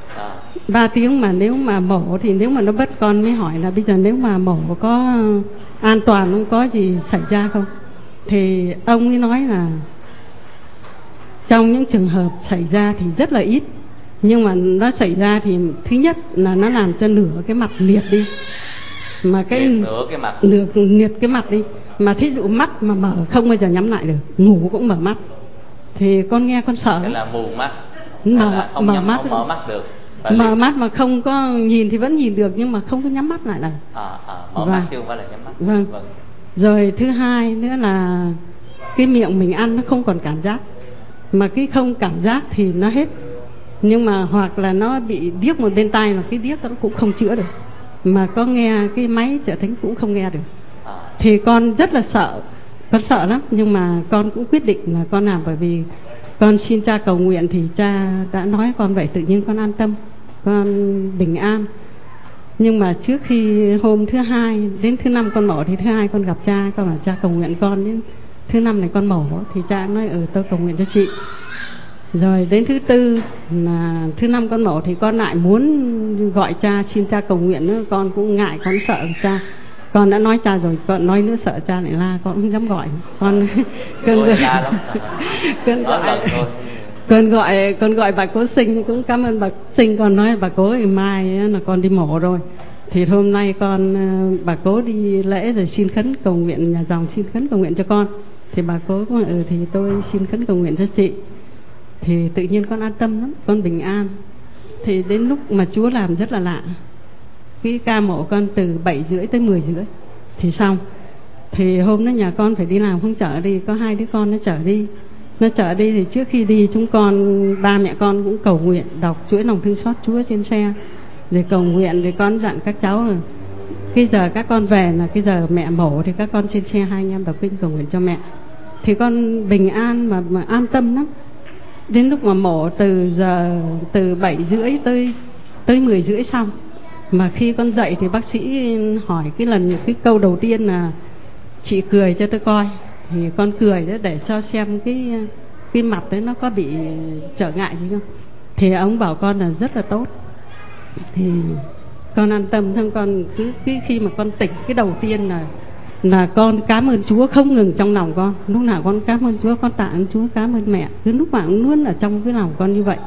ba tiếng mà nếu mà mổ thì nếu mà nó bất, con mới hỏi là bây giờ nếu mà mổ có an toàn không, có gì xảy ra không. Thì ông ấy nói là trong những trường hợp xảy ra thì rất là ít, nhưng mà nó xảy ra thì thứ nhất là nó làm cho nửa cái mặt liệt đi, mà cái nửa cái mặt nửa liệt cái mặt đi, mà thí dụ mắt mà mở không bao giờ nhắm lại được, ngủ cũng mở mắt. Thì con nghe con sợ. Cái là mù mắt, mở, không mở nhắm, mắt không mở mắt được. Mở liệt. Mắt mà không có nhìn thì vẫn nhìn được, nhưng mà không có nhắm mắt lại là. À, à, mở vâng. mắt chứ không phải là nhắm mắt. Vâng. vâng. Rồi thứ hai nữa là cái miệng mình ăn nó không còn cảm giác, mà cái không cảm giác thì nó hết. Nhưng mà hoặc là nó bị điếc một bên tai, mà cái điếc nó cũng không chữa được, mà có nghe cái máy trợ thính cũng không nghe được. À. Thì con rất là sợ, con sợ lắm, nhưng mà con cũng quyết định là con làm, bởi vì con xin cha cầu nguyện thì cha đã nói con vậy, tự nhiên con an tâm, con bình an. Nhưng mà trước khi hôm thứ hai đến thứ năm con mổ thì thứ hai con gặp cha, con bảo cha cầu nguyện con, đến thứ năm này con mổ thì cha nói ừ tôi cầu nguyện cho chị. Rồi đến thứ tư là thứ năm con mổ thì con lại muốn gọi cha xin cha cầu nguyện nữa, con cũng ngại, con sợ cha. Con đã nói cha rồi, con nói nữa sợ cha lại la, con không dám gọi. Con con gọi con gọi con gọi con gọi bà cố Sinh, cũng cảm ơn bà Sinh. Con nói bà cố thì mai là con đi mổ rồi, thì hôm nay con bà cố đi lễ rồi xin khấn cầu nguyện, nhà dòng xin khấn cầu nguyện cho con. Thì bà cố cũng ừ thì tôi xin khấn cầu nguyện cho chị. Thì tự nhiên con an tâm lắm, con bình an. Thì đến lúc mà Chúa làm rất là lạ, cái ca mổ con từ bảy rưỡi tới mười rưỡi thì xong. Thì hôm đó nhà con phải đi làm không chở đi, có hai đứa con nó chở đi. Nó chở đi thì trước khi đi chúng con, ba mẹ con cũng cầu nguyện, đọc chuỗi lòng thương xót Chúa trên xe, rồi cầu nguyện, rồi con dặn các cháu là cái cái giờ các con về là cái giờ mẹ mổ, thì các con trên xe hai anh em đọc kinh cầu nguyện cho mẹ, thì con bình an mà, mà an tâm lắm. Đến lúc mà mổ từ giờ từ bảy rưỡi tới tới mười rưỡi xong, mà khi con dậy thì bác sĩ hỏi cái lần cái câu đầu tiên là chị cười cho tôi coi, thì con cười đó để cho xem cái cái mặt đấy nó có bị trở ngại gì không, thì ông bảo con là rất là tốt. Thì con an tâm. Xong con cứ cái khi mà con tỉnh cái đầu tiên là là con cảm ơn Chúa không ngừng trong lòng con, lúc nào con cảm ơn Chúa, con tạ ơn Chúa, cảm ơn mẹ, cứ lúc nào cũng luôn ở trong cái lòng con như vậy.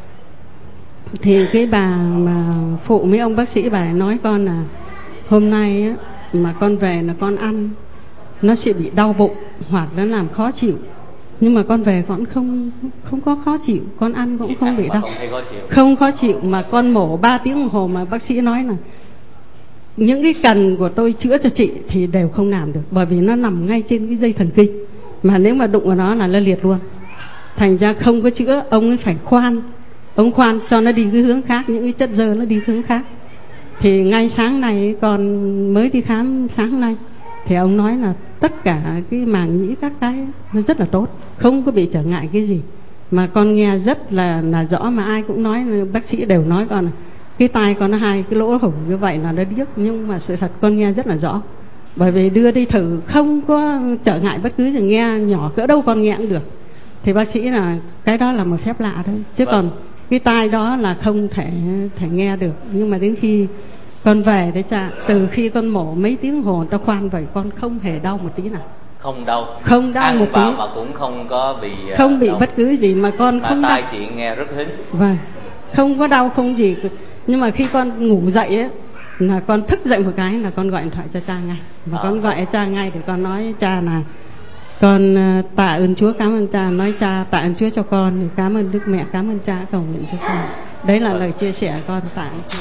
Thì cái bà mà phụ mấy ông bác sĩ bà nói con là hôm nay á, mà con về là con ăn nó sẽ bị đau bụng hoặc nó làm khó chịu, nhưng mà con về con không không có khó chịu, con ăn cũng không bị đau, không khó chịu. Mà con mổ ba tiếng đồng hồ mà bác sĩ nói là những cái cần của tôi chữa cho chị thì đều không làm được, bởi vì nó nằm ngay trên cái dây thần kinh, mà nếu mà đụng vào nó là nó liệt luôn. Thành ra không có chữa, ông ấy phải khoan, ông khoan cho nó đi cái hướng khác, những cái chất dơ nó đi hướng khác. Thì ngay sáng nay con mới đi khám sáng nay, thì ông nói là tất cả cái màng nhĩ các cái nó rất là tốt, không có bị trở ngại cái gì. Mà con nghe rất là là rõ, mà ai cũng nói, bác sĩ đều nói con là cái tai con nó hai cái lỗ hổng như vậy là nó điếc, nhưng mà sự thật con nghe rất là rõ, bởi vì đưa đi thử không có trở ngại bất cứ gì, nghe nhỏ cỡ đâu con nghe cũng được. Thì bác sĩ là cái đó là một phép lạ thôi, chứ vâng. Còn cái tai đó là không thể thể nghe được. Nhưng mà đến khi con về đấy cha, từ khi con mổ mấy tiếng hồ ta khoan vậy, con không hề đau một tí nào. Không đau, không đau ăn một vào tí, mà cũng không có bị không bị đau. bất cứ gì, mà con mà không tai đau. chị nghe rất hính. Vâng, không có đau không gì. Nhưng mà khi con ngủ dậy ấy, là con thức dậy một cái là con gọi điện thoại cho cha ngay. Và à, con gọi à. cha ngay để con nói cha là con tạ ơn Chúa, cảm ơn cha, nói cha tạ ơn Chúa cho con, cảm ơn Đức Mẹ, cảm ơn cha cầu nguyện cho con. Đấy là vâng. lời chia sẻ con tạ ơn Chúa.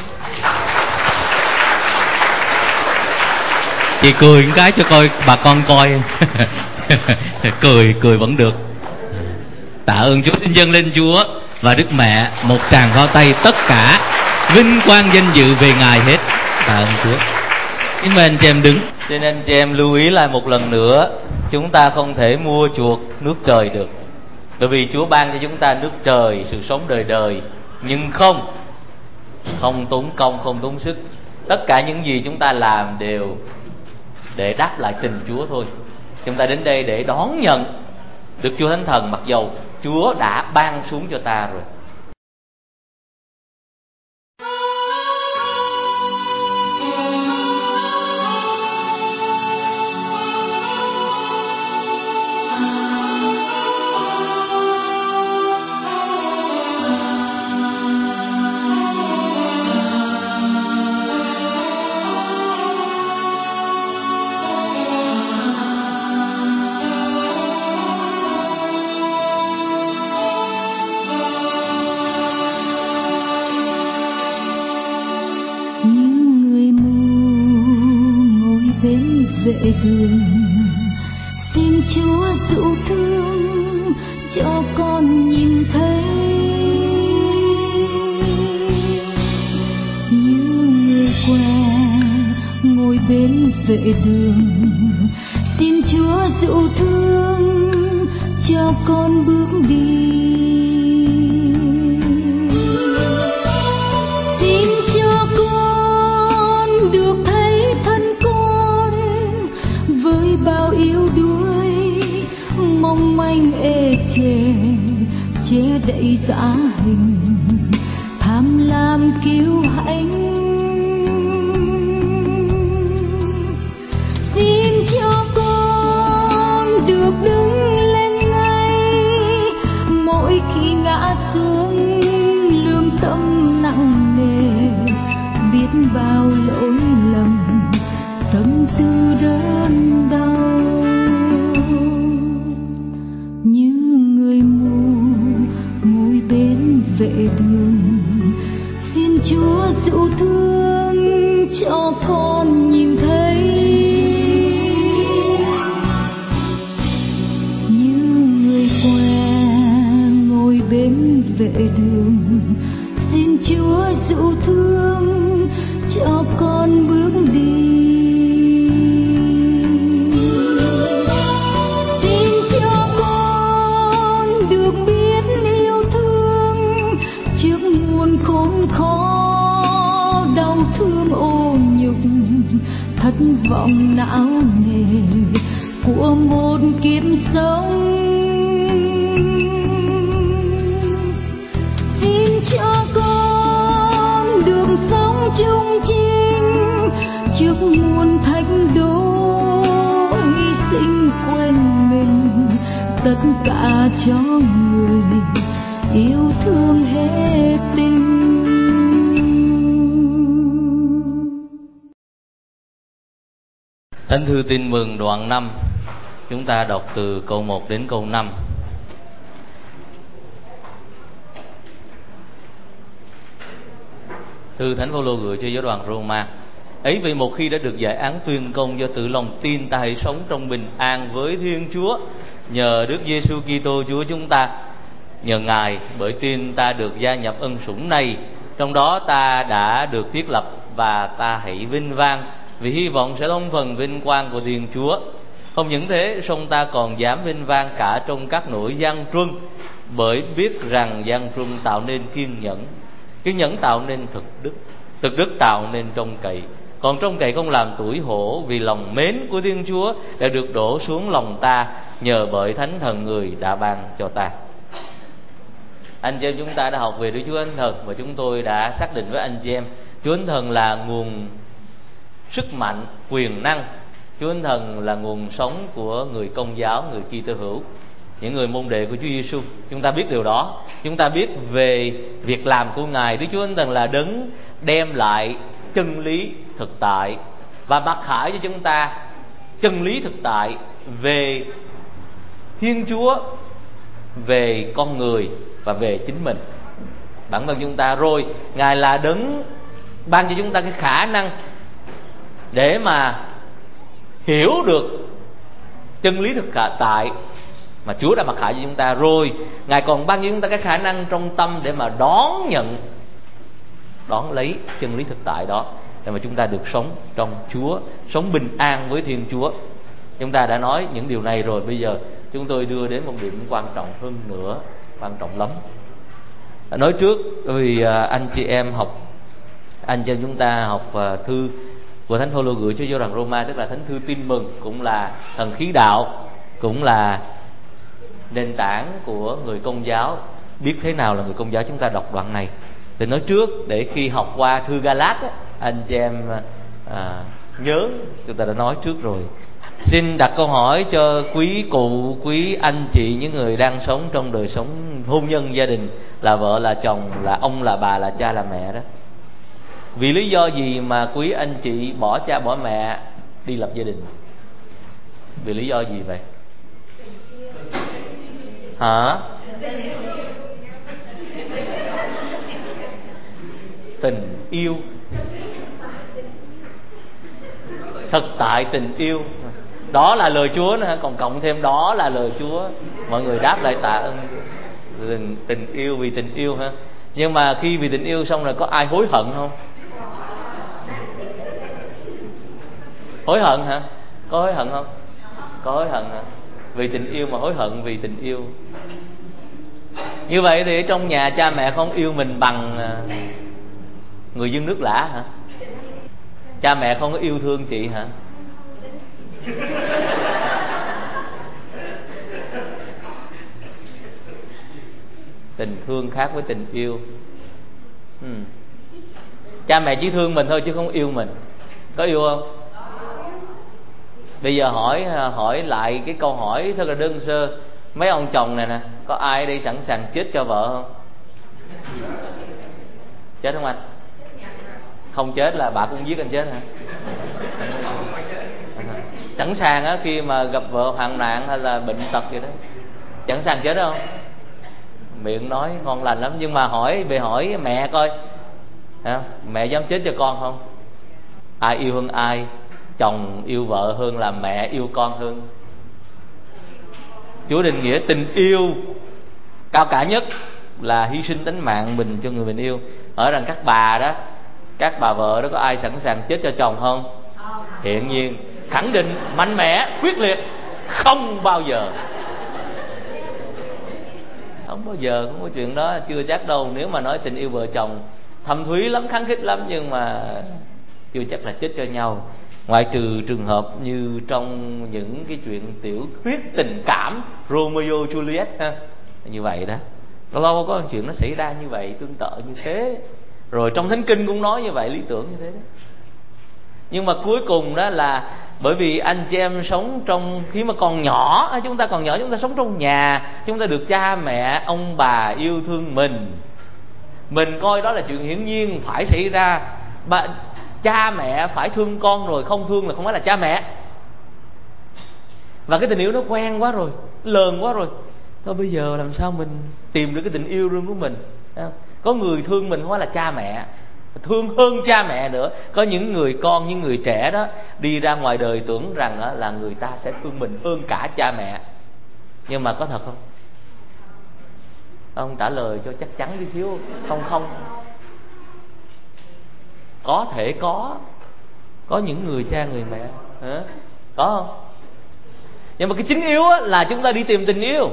Chị cười cái cho coi bà con coi. cười cười vẫn được. Tạ ơn Chúa, xin dâng lên Chúa và Đức Mẹ một tràng pháo tay, tất cả vinh quang danh dự về Ngài hết. Tạ ơn Chúa. Nhưng mà anh chị em đứng. Cho nên chị em lưu ý lại một lần nữa, chúng ta không thể mua chuộc nước trời được, bởi vì Chúa ban cho chúng ta nước trời, sự sống đời đời, nhưng không không tốn công, không tốn sức. Tất cả những gì chúng ta làm đều để đáp lại tình Chúa thôi. Chúng ta đến đây để đón nhận được Chúa Thánh Thần, mặc dầu Chúa đã ban xuống cho ta rồi. Vệ đường xin Chúa dịu thương cho con nhìn thấy, như người quen ngồi bên vệ đường, xin Chúa dịu thương cho con bước đi. Che đậy dã hình tham lam kiêu hãnh, xin cho con được đứng lên ngay mỗi khi ngã xuống lương tâm nặng nề, biết bao lỗi lầm tâm tư đớn đau. Vệ đường xin Chúa dịu thương cho con nhìn thấy, như người quen ngồi bên vệ đường, xin Chúa dịu thương cho con bước đi. vọng não nề của một kiếp sống. Xin cho con được sống chung chinh trước muôn thách đố, hy sinh quên mình tất cả cho người yêu thương hết tình. Thánh thư Tin Mừng đoạn năm, chúng ta đọc từ câu một đến câu năm. Thư Thánh Phaolô gửi cho giáo đoàn Roma. Ấy vậy một khi đã được giải án tuyên công do tự lòng tin, ta hãy sống trong bình an với Thiên Chúa nhờ Đức Giêsu Kitô Chúa chúng ta. Nhờ Ngài, bởi tin ta được gia nhập ân sủng này, trong đó ta đã được thiết lập, và ta hãy vinh vang vì hy vọng sẽ thông phần vinh quang của Thiên Chúa. Không những thế, song ta còn dám vinh vang cả trong các nỗi gian truân, bởi biết rằng gian truân tạo nên kiên nhẫn, kiên nhẫn tạo nên thực đức, thực đức tạo nên trông cậy, còn trông cậy không làm tủi hổ, vì lòng mến của Thiên Chúa đã được đổ xuống lòng ta nhờ bởi Thánh Thần Người đã ban cho ta. Anh chị em, chúng ta đã học về Đức Chúa Thánh Thần, và chúng tôi đã xác định với anh chị em Chúa Thánh Thần là nguồn sức mạnh, quyền năng. Chúa Thánh Thần là nguồn sống của người Công giáo, người Kitô hữu, những người môn đệ của Chúa Giêsu. Chúng ta biết điều đó. Chúng ta biết về việc làm của Ngài. Đức Chúa Thánh Thần là đấng đem lại chân lý thực tại và mặc khải cho chúng ta chân lý thực tại về Thiên Chúa, về con người và về chính mình, bản thân chúng ta. Rồi Ngài là đấng ban cho chúng ta cái khả năng để mà hiểu được chân lý thực tại mà Chúa đã mặc khải cho chúng ta. Rồi Ngài còn ban cho chúng ta cái khả năng trong tâm để mà đón nhận, đón lấy chân lý thực tại đó, để mà chúng ta được sống trong Chúa, sống bình an với Thiên Chúa. Chúng ta đã nói những điều này rồi. Bây giờ chúng tôi đưa đến một điểm quan trọng hơn nữa, quan trọng lắm. Nói trước vì anh chị em học, anh chị em chúng ta học thư của Thánh Phaolô gửi cho giáo đoàn Roma, tức là Thánh thư Tin Mừng, cũng là thần khí đạo, cũng là nền tảng của người Công giáo. Biết thế nào là người Công giáo, chúng ta đọc đoạn này. Thì nói trước, để khi học qua thư Ga-lát á, anh chị em à, nhớ, chúng ta đã nói trước rồi. Xin đặt câu hỏi cho quý cụ, quý anh chị, những người đang sống trong đời sống hôn nhân gia đình, là vợ, là chồng, là ông, là bà, là cha, là mẹ đó. Vì lý do gì mà quý anh chị bỏ cha bỏ mẹ đi lập gia đình? Vì lý do gì vậy? Hả? Tình yêu. Thực tại tình yêu. Đó là lời Chúa nữa, còn cộng thêm đó là lời Chúa. Mọi người đáp lại tạ ơn. Tình, tình yêu, vì tình yêu ha. Nhưng mà khi vì tình yêu xong rồi có ai hối hận không? Hối hận hả? Có hối hận không? Có hối hận hả? Vì tình yêu mà hối hận vì tình yêu. Như vậy thì trong nhà cha mẹ không yêu mình bằng người dân nước lã hả? Cha mẹ không có yêu thương chị hả? Tình thương khác với tình yêu. ừ. Cha mẹ chỉ thương mình thôi chứ không yêu mình. Có yêu không? Bây giờ hỏi hỏi lại cái câu hỏi thật là đơn sơ. Mấy ông chồng này nè, có ai ở đây sẵn sàng chết cho vợ không? Chết không anh? Không chết là bà cũng giết anh chết hả? Sẵn sàng á, khi mà gặp vợ hoạn nạn hay là bệnh tật gì đó, sẵn sàng chết không? Miệng nói ngon lành lắm, nhưng mà hỏi về hỏi mẹ coi, mẹ dám chết cho con không? Ai yêu hơn ai? Chồng yêu vợ hơn là mẹ yêu con hơn. Chúa định nghĩa tình yêu cao cả nhất là hy sinh tánh mạng mình cho người mình yêu. Ở rằng các bà đó, các bà vợ đó, có ai sẵn sàng chết cho chồng không? Hiển nhiên, khẳng định mạnh mẽ, quyết liệt, không bao giờ. Không bao giờ, không có chuyện đó. Chưa chắc đâu. Nếu mà nói tình yêu vợ chồng thâm thúy lắm, khăng khít lắm, nhưng mà chưa chắc là chết cho nhau. Ngoại trừ trường hợp như trong những cái chuyện tiểu thuyết tình cảm Romeo Juliet ha, như vậy đó, lâu lâu có chuyện nó xảy ra như vậy, tương tự như thế. Rồi trong Thánh Kinh cũng nói như vậy, lý tưởng như thế đó. Nhưng mà cuối cùng đó là bởi vì anh chị em sống trong, khi mà còn nhỏ, chúng ta còn nhỏ, chúng ta sống trong nhà, chúng ta được cha mẹ ông bà yêu thương mình, mình coi đó là chuyện hiển nhiên phải xảy ra. Bà, cha mẹ phải thương con rồi, không thương là không phải là cha mẹ. Và cái tình yêu nó quen quá rồi, lớn quá rồi. Thôi bây giờ làm sao mình tìm được cái tình yêu riêng của mình? Có người thương mình không phải là cha mẹ, thương hơn cha mẹ nữa. Có những người con, những người trẻ đó đi ra ngoài đời tưởng rằng là người ta sẽ thương mình hơn cả cha mẹ. Nhưng mà có thật không? Ông trả lời cho chắc chắn tí xíu. Không không Có thể có Có những người cha người mẹ. Hả? Có không? Nhưng mà cái chính yếu là chúng ta đi tìm tình yêu.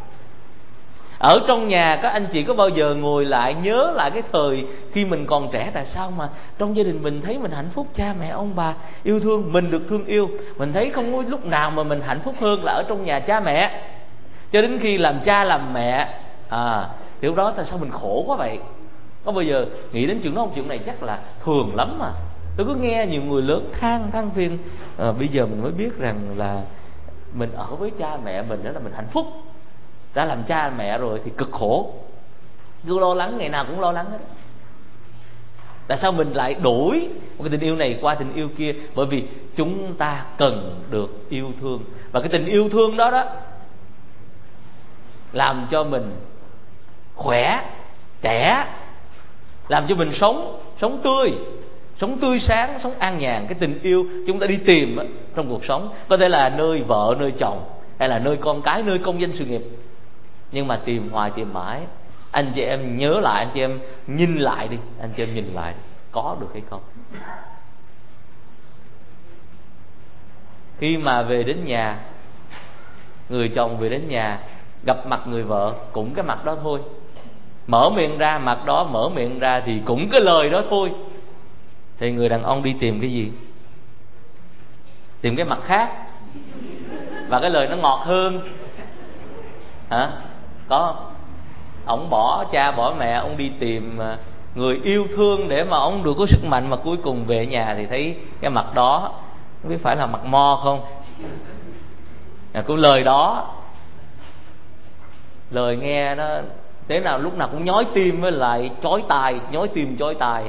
Ở trong nhà các anh chị có bao giờ ngồi lại nhớ lại cái thời khi mình còn trẻ, tại sao mà trong gia đình mình thấy mình hạnh phúc, cha mẹ ông bà yêu thương, mình được thương yêu, mình thấy không có lúc nào mà mình hạnh phúc hơn là ở trong nhà cha mẹ. Cho đến khi làm cha làm mẹ à, thì lúc đó tại sao mình khổ quá vậy? Có bao giờ nghĩ đến chuyện đó không? Chuyện này chắc là thường lắm mà. Tôi cứ nghe nhiều người lớn than than phiền à, bây giờ mình mới biết rằng là mình ở với cha mẹ mình đó là mình hạnh phúc, đã làm cha mẹ rồi thì cực khổ, cứ lo lắng, ngày nào cũng lo lắng hết. Tại sao mình lại đổi một cái tình yêu này qua tình yêu kia? Bởi vì chúng ta cần được yêu thương. Và cái tình yêu thương đó đó làm cho mình khỏe, trẻ, làm cho mình sống sống tươi, sống tươi sáng, sống an nhàn. Cái tình yêu chúng ta đi tìm đó, trong cuộc sống, có thể là nơi vợ, nơi chồng, hay là nơi con cái, nơi công danh sự nghiệp. Nhưng mà tìm hoài tìm mãi, anh chị em nhớ lại, anh chị em nhìn lại đi, anh chị em nhìn lại đi, có được hay không? Khi mà về đến nhà, người chồng về đến nhà gặp mặt người vợ cũng cái mặt đó thôi, mở miệng ra mặt đó, mở miệng ra thì cũng cái lời đó thôi, thì người đàn ông đi tìm cái gì? Tìm cái mặt khác, và cái lời nó ngọt hơn. Hả? Có không? Ông bỏ cha bỏ mẹ, ông đi tìm người yêu thương để mà ông được có sức mạnh, mà cuối cùng về nhà thì thấy cái mặt đó, không biết phải là mặt mo không? À, cái lời đó, lời nghe nó thế nào lúc nào cũng nhói tim với lại chói tai, nhói tim chói tai.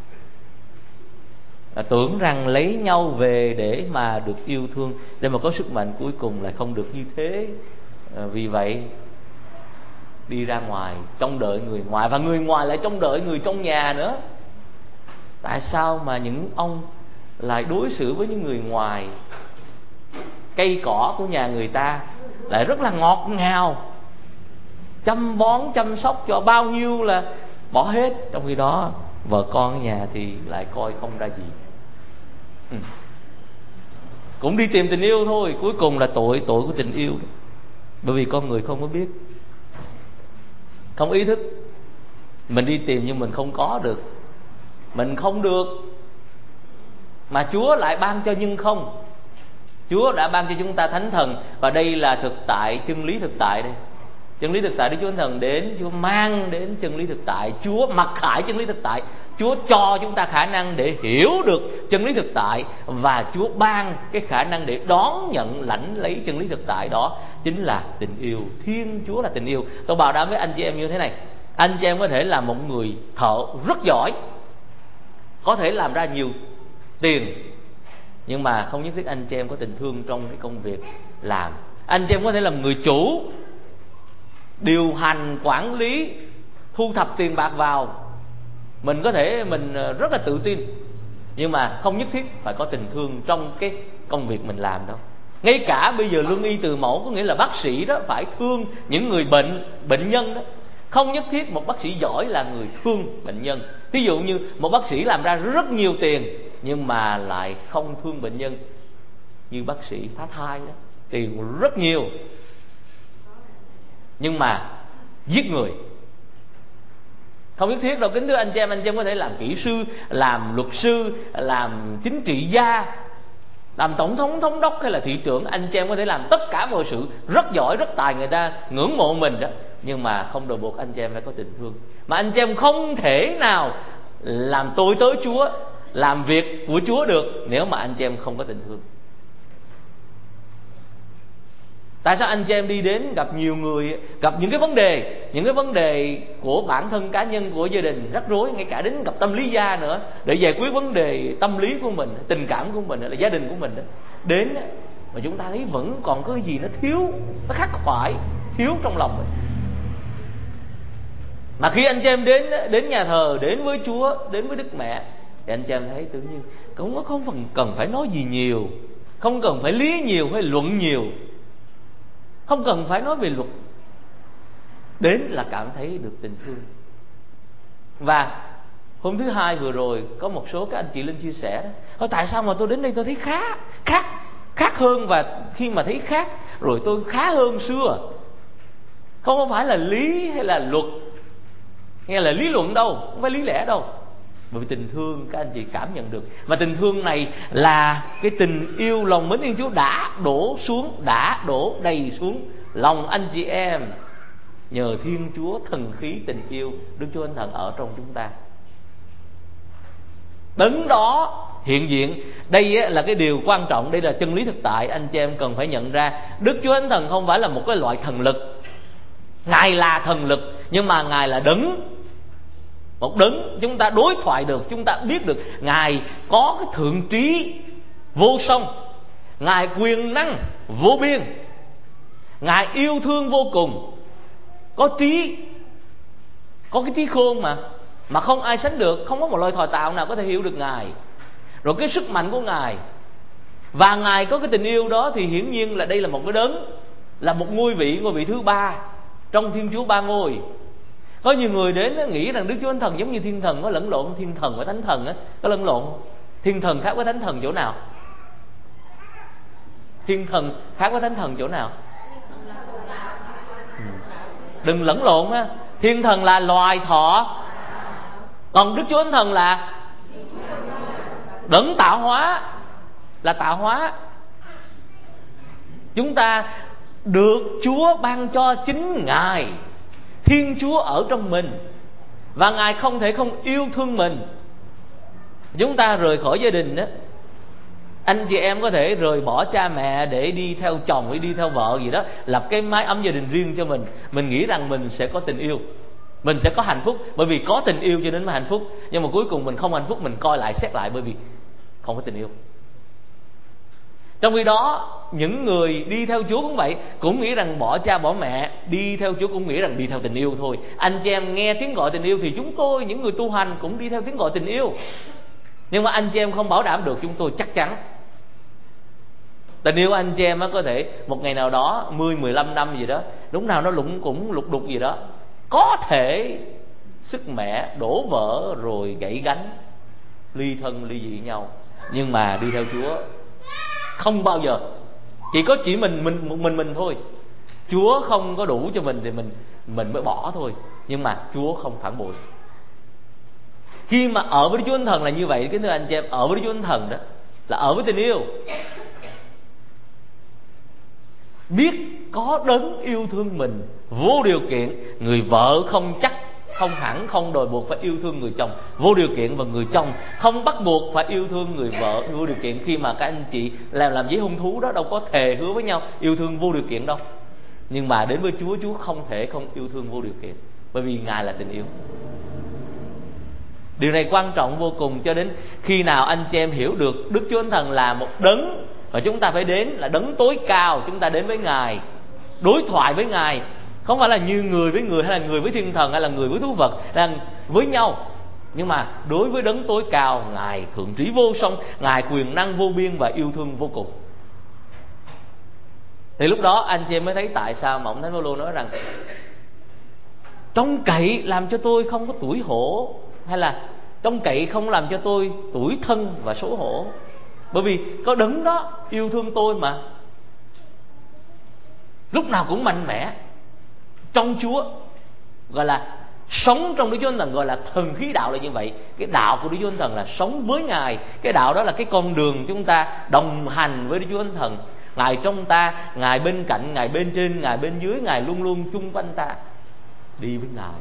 À, tưởng rằng lấy nhau về để mà được yêu thương, để mà có sức mạnh, cuối cùng lại không được như thế. À, vì vậy đi ra ngoài trông đợi người ngoài, và người ngoài lại trông đợi người trong nhà nữa. Tại sao mà những ông lại đối xử với những người ngoài? Cây cỏ của nhà người ta lại rất là ngọt ngào, chăm bón chăm sóc cho bao nhiêu là bỏ hết, trong khi đó vợ con ở nhà thì lại coi không ra gì. ừ. Cũng đi tìm tình yêu thôi, cuối cùng là tội tội của tình yêu. Bởi vì con người không có biết, không ý thức. Mình đi tìm nhưng mình không có được, mình không được, mà Chúa lại ban cho nhưng không. Chúa đã ban cho chúng ta Thánh Thần, và đây là thực tại, chân lý thực tại đây. Chân lý thực tại Đức Chúa Thánh Thần đến, Chúa mang đến chân lý thực tại, Chúa mặc khải chân lý thực tại, Chúa cho chúng ta khả năng để hiểu được chân lý thực tại, và Chúa ban cái khả năng để đón nhận, lãnh lấy chân lý thực tại đó, chính là tình yêu. Thiên Chúa là tình yêu. Tôi bảo đảm với anh chị em như thế này, anh chị em có thể là một người thợ rất giỏi, có thể làm ra nhiều tiền, nhưng mà không nhất thiết anh chị em có tình thương trong cái công việc làm. Anh chị em có thể làm người chủ, điều hành, quản lý, thu thập tiền bạc vào, mình có thể mình rất là tự tin, nhưng mà không nhất thiết phải có tình thương trong cái công việc mình làm đâu. Ngay cả bây giờ lương y từ mẫu, có nghĩa là bác sĩ đó phải thương những người bệnh, bệnh nhân đó. Không nhất thiết một bác sĩ giỏi là người thương bệnh nhân. Ví dụ như một bác sĩ làm ra rất nhiều tiền nhưng mà lại không thương bệnh nhân, như bác sĩ phá thai đó, tiền rất nhiều nhưng mà giết người. Không nhất thiết đâu, kính thưa anh chị em. Anh chị em có thể làm kỹ sư, làm luật sư, làm chính trị gia, làm tổng thống, thống đốc hay là thị trưởng, anh chị em có thể làm tất cả mọi sự rất giỏi, rất tài, người ta ngưỡng mộ mình đó, nhưng mà không đòi buộc anh chị em phải có tình thương. Mà anh chị em không thể nào làm tôi tớ Chúa, làm việc của Chúa được nếu mà anh chị em không có tình thương. Tại sao anh chị em đi đến gặp nhiều người, gặp những cái vấn đề, những cái vấn đề của bản thân cá nhân, của gia đình rắc rối, ngay cả đến gặp tâm lý gia nữa, để giải quyết vấn đề tâm lý của mình, tình cảm của mình, là gia đình của mình đó. Đến mà chúng ta thấy vẫn còn có cái gì nó thiếu, nó khắc khoải, thiếu trong lòng mình. Mà khi anh chị em đến đến nhà thờ, đến với Chúa, đến với Đức Mẹ, thì anh chị em thấy tự nhiên cũng không cần, cần phải nói gì nhiều, không cần phải lý nhiều hay luận nhiều, không cần phải nói về luật. Đến là cảm thấy được tình thương. Và hôm thứ Hai vừa rồi có một số các anh chị Linh chia sẻ đó, thôi tại sao mà tôi đến đây tôi thấy khá khác khác hơn, và khi mà thấy khác rồi tôi khá hơn xưa. Không có phải là lý hay là luật hay là lý luận đâu, không phải lý lẽ đâu, bởi vì tình thương các anh chị cảm nhận được. Và tình thương này là cái tình yêu lòng mến Thiên Chúa đã đổ xuống, đã đổ đầy xuống lòng anh chị em nhờ Thiên Chúa thần khí tình yêu Đức Chúa Thánh Thần ở trong chúng ta. Đấng đó hiện diện. Đây là cái điều quan trọng, đây là chân lý thực tại anh chị em cần phải nhận ra. Đức Chúa Thánh Thần không phải là một cái loại thần lực. Ngài là thần lực, nhưng mà Ngài là đấng, một đấng chúng ta đối thoại được, chúng ta biết được Ngài có cái thượng trí vô song, Ngài quyền năng vô biên, Ngài yêu thương vô cùng, có trí, có cái trí khôn mà mà không ai sánh được, không có một loài thòi tạo nào có thể hiểu được Ngài. Rồi cái sức mạnh của Ngài, và Ngài có cái tình yêu đó, thì hiển nhiên là đây là một cái đấng, là một ngôi vị, ngôi vị thứ ba trong Thiên Chúa ba ngôi. Có nhiều người đến nghĩ rằng Đức Chúa Thánh Thần giống như thiên thần, có lẫn lộn. Thiên thần và thánh thần á, có lẫn lộn. Thiên thần khác với thánh thần chỗ nào? Thiên thần khác với thánh thần chỗ nào? Đừng lẫn lộn á. Thiên thần là loài thọ, còn Đức Chúa Thánh Thần là đấng tạo hóa, là tạo hóa. Chúng ta được Chúa ban cho chính Ngài, Thiên Chúa ở trong mình, và Ngài không thể không yêu thương mình. Chúng ta rời khỏi gia đình đó, anh chị em có thể rời bỏ cha mẹ để đi theo chồng hay đi theo vợ gì đó, lập cái mái ấm gia đình riêng cho mình. Mình nghĩ rằng mình sẽ có tình yêu, mình sẽ có hạnh phúc, bởi vì có tình yêu cho nên mới hạnh phúc. Nhưng mà cuối cùng mình không hạnh phúc, mình coi lại xét lại, bởi vì không có tình yêu. Trong khi đó những người đi theo Chúa cũng vậy, cũng nghĩ rằng bỏ cha bỏ mẹ, đi theo Chúa cũng nghĩ rằng đi theo tình yêu thôi. Anh chị em nghe tiếng gọi tình yêu thì chúng tôi, những người tu hành, cũng đi theo tiếng gọi tình yêu. Nhưng mà anh chị em không bảo đảm được, chúng tôi chắc chắn tình yêu anh chị em có thể một ngày nào đó, mười, mười lăm năm gì đó, lúc nào nó lụng cũng lục đục gì đó, có thể sức mẻ đổ vỡ rồi gãy gánh, ly thân ly dị nhau. Nhưng mà đi theo Chúa không bao giờ, chỉ có chỉ mình mình một mình mình thôi. Chúa không có đủ cho mình thì mình mình mới bỏ thôi. Nhưng mà Chúa không phản bội. Khi mà ở với Đức Chúa Thánh Thần là như vậy, cái thưa anh chị em, ở với Đức Chúa Thánh Thần đó là ở với tình yêu, biết có đấng yêu thương mình vô điều kiện. Người vợ không chắc, không hẳn, không đòi buộc phải yêu thương người chồng vô điều kiện, và người chồng không bắt buộc phải yêu thương người vợ vô điều kiện. Khi mà các anh chị làm làm giấy hôn thú đó, đâu có thề hứa với nhau yêu thương vô điều kiện đâu. Nhưng mà đến với Chúa, Chúa không thể không yêu thương vô điều kiện, bởi vì Ngài là tình yêu. Điều này quan trọng vô cùng. Cho đến khi nào anh chị em hiểu được Đức Chúa Thánh Thần là một đấng, và chúng ta phải đến là đấng tối cao, chúng ta đến với Ngài, đối thoại với Ngài, không phải là như người với người, hay là người với thiên thần, hay là người với thú vật, là với nhau. Nhưng mà đối với đấng tối cao, Ngài thượng trí vô song, Ngài quyền năng vô biên và yêu thương vô cùng. Thì lúc đó anh chị em mới thấy tại sao mà ông Thánh Phaolô nói rằng trông cậy làm cho tôi không có tủi hổ, hay là trông cậy không làm cho tôi tủi thân và xấu hổ, bởi vì có đấng đó yêu thương tôi mà, lúc nào cũng mạnh mẽ trong Chúa, gọi là Sống trong Đức Chúa Thánh Thần gọi là thần khí đạo là như vậy. Cái đạo của Đức Chúa Thánh Thần là sống với Ngài. Cái đạo đó là cái con đường chúng ta đồng hành với Đức Chúa Thánh Thần. Ngài trong ta, Ngài bên cạnh, Ngài bên trên, Ngài bên dưới, Ngài luôn luôn chung quanh ta, đi với Ngài.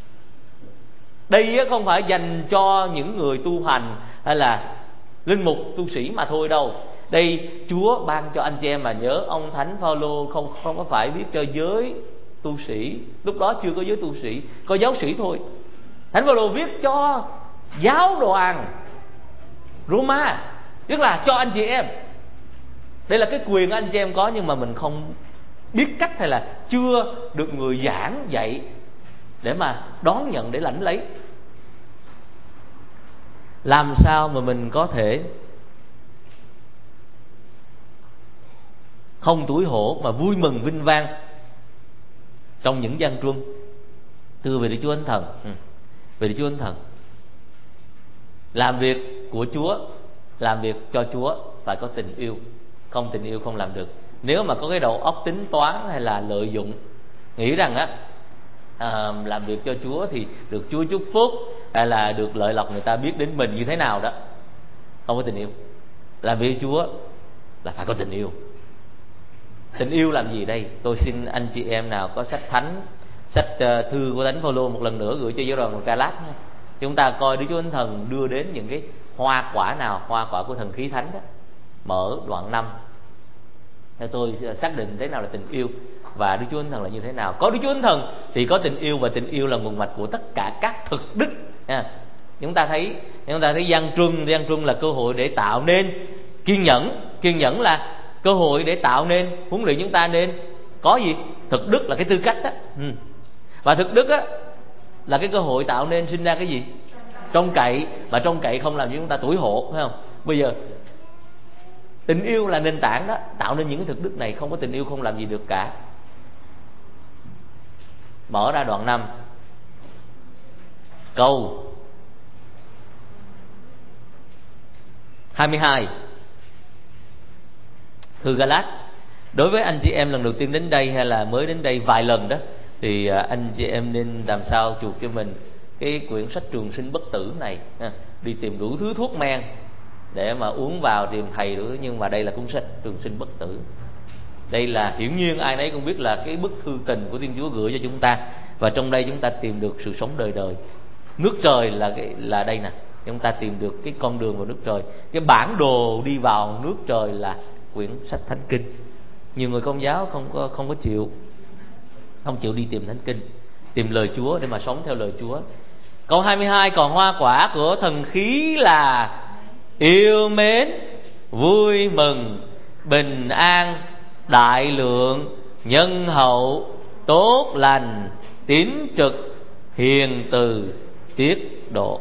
Đây không phải dành cho những người tu hành hay là linh mục tu sĩ mà thôi đâu. Đây Chúa ban cho anh chị em. Mà nhớ ông Thánh Phaolô không không có phải viết cho giới tu sĩ, lúc đó chưa có giới tu sĩ, có giáo sĩ thôi. Thánh Phaolô viết cho giáo đoàn Roma, tức là cho anh chị em. Đây là cái quyền anh chị em có, nhưng mà mình không biết cách hay là chưa được người giảng dạy để mà đón nhận, để lãnh lấy. Làm sao mà mình có thể không tủi hổ mà vui mừng vinh vang trong những gian truân? Thưa về Đức Chúa Thánh Thần, ừ. về Đức Chúa Thánh Thần, làm việc của Chúa, làm việc cho Chúa phải có tình yêu. Không tình yêu không làm được. Nếu mà có cái đầu óc tính toán hay là lợi dụng, nghĩ rằng á à, làm việc cho Chúa thì được Chúa chúc phúc, hay là được lợi lộc người ta biết đến mình như thế nào đó, không có tình yêu. Làm việc cho Chúa là phải có tình yêu. Tình yêu làm gì đây? Tôi xin anh chị em nào có sách thánh, sách uh, thư của Thánh Phaolô một lần nữa gửi cho giáo đoàn của Ca-lát nha. Chúng ta coi Đức Chúa Thánh Thần đưa đến những cái hoa quả nào, hoa quả của thần khí thánh đó. Mở đoạn năm, theo tôi xác định thế nào là tình yêu và Đức Chúa Thánh Thần là như thế nào. Có Đức Chúa Thánh Thần thì có tình yêu, và tình yêu là nguồn mạch của tất cả các thực đức nha. Chúng ta thấy chúng ta thấy gian truân, gian truân là cơ hội để tạo nên kiên nhẫn, kiên nhẫn là cơ hội để tạo nên, huấn luyện chúng ta nên có gì? Thực đức là cái tư cách đó. Ừ. Và thực đức á là cái cơ hội tạo nên sinh ra cái gì? Trông cậy. Và trông cậy không làm cho chúng ta tủi hổ, phải không? Bây giờ tình yêu là nền tảng đó, tạo nên những cái thực đức này. Không có tình yêu không làm gì được cả. Mở ra đoạn năm, câu hai mươi hai, thư Ga-lát. Đối với anh chị em lần đầu tiên đến đây hay là mới đến đây vài lần đó, thì anh chị em nên làm sao chuộc cho mình cái quyển sách Trường Sinh Bất Tử này, đi tìm đủ thứ thuốc men để mà uống vào tìm thầy nữa. Nhưng mà đây là cuốn sách Trường Sinh Bất Tử. Đây là hiển nhiên ai nấy cũng biết là cái bức thư tình của Thiên Chúa gửi cho chúng ta, và trong đây chúng ta tìm được sự sống đời đời. Nước trời là cái là đây nè, chúng ta tìm được cái con đường vào nước trời. Cái bản đồ đi vào nước trời là quyển sách Thánh Kinh. Nhiều người Công giáo không có không có chịu không chịu đi tìm Thánh Kinh, tìm lời Chúa để mà sống theo lời Chúa. Câu hai mươi hai, còn hoa quả của thần khí là yêu mến, vui mừng, bình an, đại lượng, nhân hậu, tốt lành, tín trực, hiền từ, tiết độ.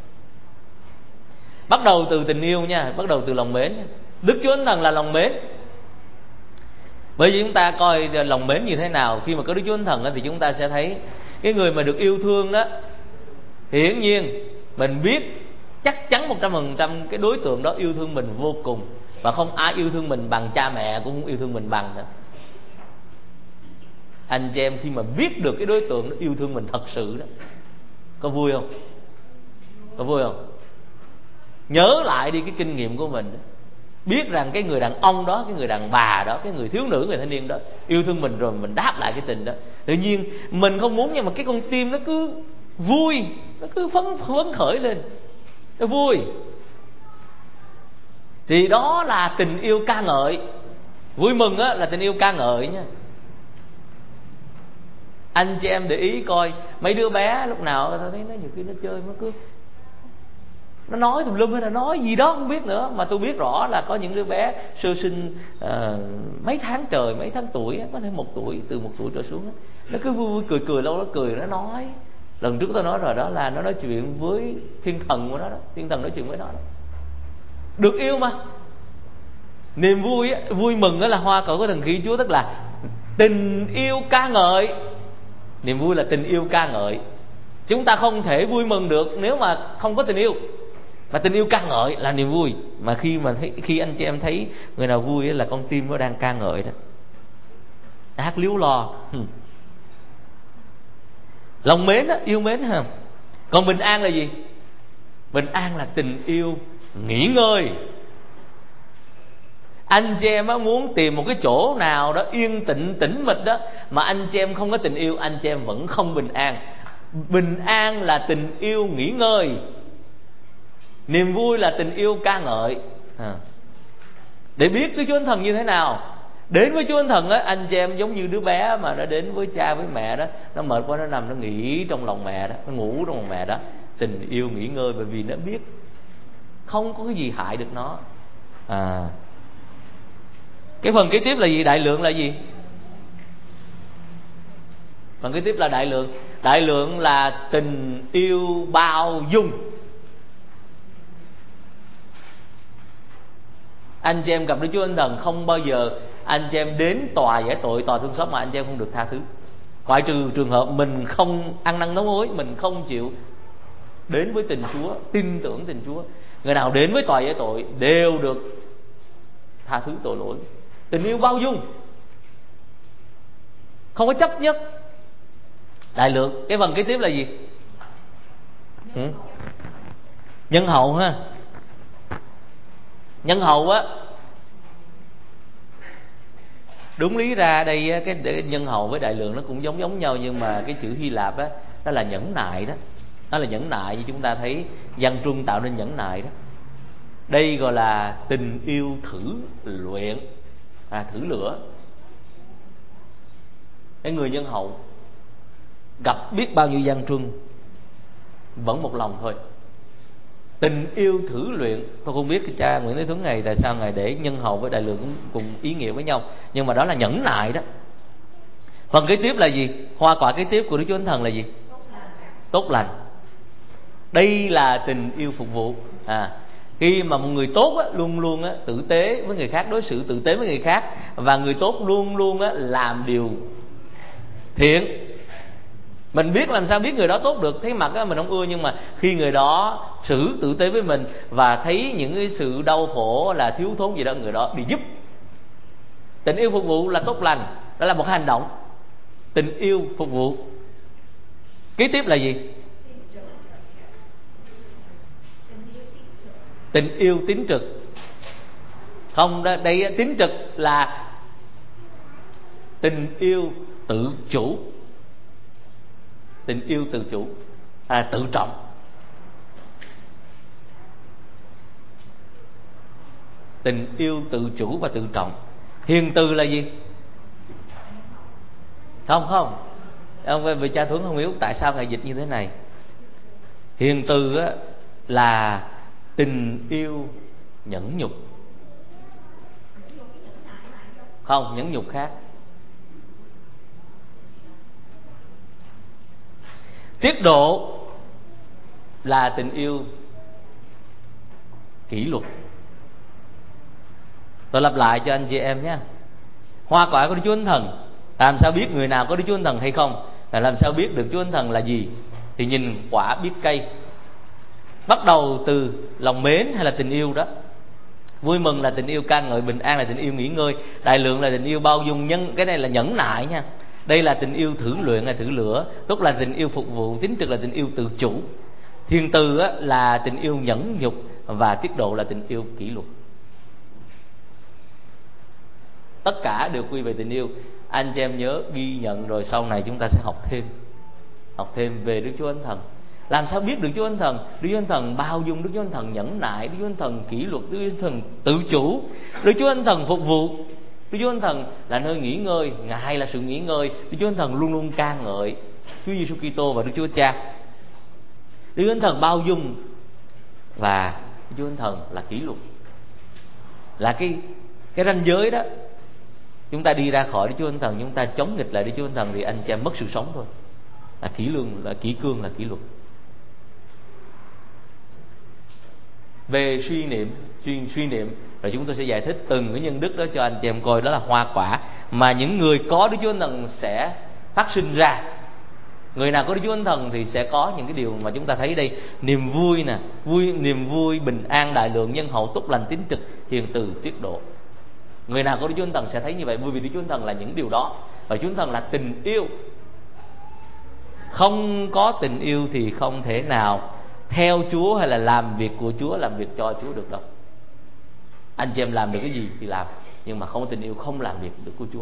Bắt đầu từ tình yêu nha, bắt đầu từ lòng mến nha. Đức Chúa Thánh Thần là lòng mến. Bởi vì chúng ta coi lòng mến như thế nào. Khi mà có Đức Chúa Thánh Thần thì chúng ta sẽ thấy cái người mà được yêu thương đó, hiển nhiên mình biết chắc chắn một trăm phần trăm cái đối tượng đó yêu thương mình vô cùng. Và không ai yêu thương mình bằng cha mẹ cũng không yêu thương mình bằng nữa. Anh chị em khi mà biết được cái đối tượng đó yêu thương mình thật sự đó, có vui không? Có vui không? Nhớ lại đi cái kinh nghiệm của mình đó. Biết rằng cái người đàn ông đó, cái người đàn bà đó, cái người thiếu nữ, người thanh niên đó yêu thương mình rồi mình đáp lại cái tình đó. Tự nhiên mình không muốn, nhưng mà cái con tim nó cứ vui, nó cứ phấn phấn khởi lên, nó vui. Thì đó là tình yêu ca ngợi. Vui mừng á là tình yêu ca ngợi nha. Anh chị em để ý coi mấy đứa bé lúc nào tao thấy nó nhiều khi nó chơi nó cứ nó nói tùm lum hay là nói gì đó không biết nữa. Mà tôi biết rõ là có những đứa bé sơ sinh uh, mấy tháng trời, mấy tháng tuổi, có thể một tuổi, từ một tuổi trở xuống, nó cứ vui vui cười cười, lâu nó cười, nó nói. Lần trước tôi nói rồi đó, là nó nói chuyện với thiên thần của nó đó, thiên thần nói chuyện với nó đó. Được yêu mà. Niềm vui vui mừng đó là hoa quả của thần khí Chúa, tức là tình yêu ca ngợi. Niềm vui là tình yêu ca ngợi. Chúng ta không thể vui mừng được nếu mà không có tình yêu. Và tình yêu ca ngợi là niềm vui. Mà khi mà thấy, khi anh chị em thấy người nào vui là con tim nó đang ca ngợi đó, hát líu lo. Lòng mến á, yêu mến ha. Còn bình an là gì? Bình an là tình yêu nghỉ ngơi. Anh chị em á, muốn tìm một cái chỗ nào đó yên tĩnh tĩnh mịch đó, mà anh chị em không có tình yêu, anh chị em vẫn không bình an. Bình an là tình yêu nghỉ ngơi. Niềm vui là tình yêu ca ngợi. à. Để biết Đức Chúa Thánh Thần như thế nào. Đến với Chúa Thánh Thần á, anh chị em giống như đứa bé mà nó đến với cha với mẹ đó, nó mệt quá nó nằm nó nghỉ trong lòng mẹ đó, nó ngủ trong lòng mẹ đó. Tình yêu nghỉ ngơi, bởi vì nó biết không có cái gì hại được nó. à. Cái phần kế tiếp là gì? Đại lượng là gì? Phần kế tiếp là đại lượng. Đại lượng là tình yêu bao dung. Anh chị em gặp Đức Chúa Thánh Thần, không bao giờ anh chị em đến tòa giải tội, tòa thương xót mà anh chị em không được tha thứ. Ngoại trừ trường hợp mình không ăn năn nấu hối, mình không chịu đến với tình Chúa, tin tưởng tình Chúa. Người nào đến với tòa giải tội đều được tha thứ tội lỗi. Tình yêu bao dung, không có chấp nhất. Đại lượng. Cái phần kế tiếp là gì? Ừ? Nhân hậu ha. Nhân hậu á, đúng lý ra đây cái nhân hậu với đại lượng nó cũng giống giống nhau, nhưng mà cái chữ Hy Lạp á, đó là nhẫn nại đó. Đó là nhẫn nại, như chúng ta thấy văn trung tạo nên nhẫn nại đó. Đây gọi là tình yêu thử luyện, à, thử lửa. Cái người nhân hậu gặp biết bao nhiêu gian truân vẫn một lòng thôi. Tình yêu thử luyện. Tôi không biết cái cha Nguyễn Thế Tuấn này tại sao ngài để nhân hậu với đại lượng cũng cùng ý nghĩa với nhau, nhưng mà đó là nhẫn nại đó. Phần kế tiếp là gì? Hoa quả kế tiếp của Đức Chúa Thánh Thần là gì? Tốt lành. Đây là tình yêu phục vụ. à, Khi mà một người tốt á, luôn luôn á, tử tế với người khác, đối xử tử tế với người khác. Và người tốt luôn luôn á, làm điều thiện. Mình biết làm sao biết người đó tốt được. Thấy mặt á, mình không ưa, nhưng mà khi người đó xử tử tế với mình và thấy những cái sự đau khổ là thiếu thốn gì đó, người đó đi giúp. Tình yêu phục vụ là tốt lành. Đó là một hành động tình yêu phục vụ. Kế tiếp là gì? Tình yêu tín trực. Không, đây tín trực là tình yêu tự chủ. Tình yêu tự chủ là tự trọng. Tình yêu tự chủ và tự trọng. Hiền từ là gì? Không không ông vị cha Thuấn không hiểu tại sao ngài dịch như thế này. Hiền từ á, là tình yêu nhẫn nhục. Không, nhẫn nhục khác. Tiết độ là tình yêu kỷ luật. Tôi lặp lại cho anh chị em nhé. Hoa quả của Đức Chúa Thánh Thần, làm sao biết người nào có Đức Chúa Thánh Thần hay không? Là làm sao biết được Chúa Thánh Thần là gì? Thì nhìn quả biết cây. Bắt đầu từ lòng mến hay là tình yêu đó. Vui mừng là tình yêu ca ngợi, bình an là tình yêu nghỉ ngơi, đại lượng là tình yêu bao dung, nhân cái này là nhẫn nại nha. Đây là tình yêu thử luyện, là thử lửa. Tốt là tình yêu phục vụ, tín trực là tình yêu tự chủ. Hiền từ á, là tình yêu nhẫn nhục, và tiết độ là tình yêu kỷ luật. Tất cả đều quy về tình yêu. Anh chị em nhớ ghi nhận, rồi sau này chúng ta sẽ học thêm Học thêm về Đức Chúa Thánh Thần. Làm sao biết được Chúa Thánh Thần? Đức Chúa Thánh Thần bao dung, Đức Chúa Thánh Thần nhẫn nại, Đức Chúa Thánh Thần kỷ luật, Đức Chúa Thánh Thần tự chủ, Đức Chúa Thánh Thần phục vụ. Đức Chúa Thánh Thần là nơi nghỉ ngơi, Ngài là sự nghỉ ngơi. Đức Chúa Thánh Thần luôn luôn ca ngợi Chúa Giêsu Kitô và Đức Chúa Cha. Đức Chúa Thánh Thần bao dung, và Đức Chúa Thánh Thần là kỷ luật. Là cái cái ranh giới đó. Chúng ta đi ra khỏi Đức Chúa Thánh Thần, chúng ta chống nghịch lại Đức Chúa Thánh Thần, thì anh chị em mất sự sống thôi. Là kỷ lương, là kỷ cương, là kỷ luật. Về suy niệm, suy, suy niệm rồi chúng tôi sẽ giải thích từng cái nhân đức đó cho anh chị em coi. Đó là hoa quả mà những người có Đức Chúa Thánh Thần sẽ phát sinh ra. Người nào có Đức Chúa Thánh Thần thì sẽ có những cái điều mà chúng ta thấy đây. Niềm vui nè, vui, niềm vui, bình an, đại lượng, nhân hậu, tốt lành, tín trực, hiền từ, tiết độ. Người nào có Đức Chúa Thánh Thần sẽ thấy như vậy, bởi vì Đức Chúa Thánh Thần là những điều đó. Và Chúa Thánh Thần là tình yêu. Không có tình yêu thì không thể nào theo Chúa hay là làm việc của Chúa, làm việc cho Chúa được đâu. Anh chị em làm được cái gì thì làm, nhưng mà không có tình yêu không làm việc được của Chúa.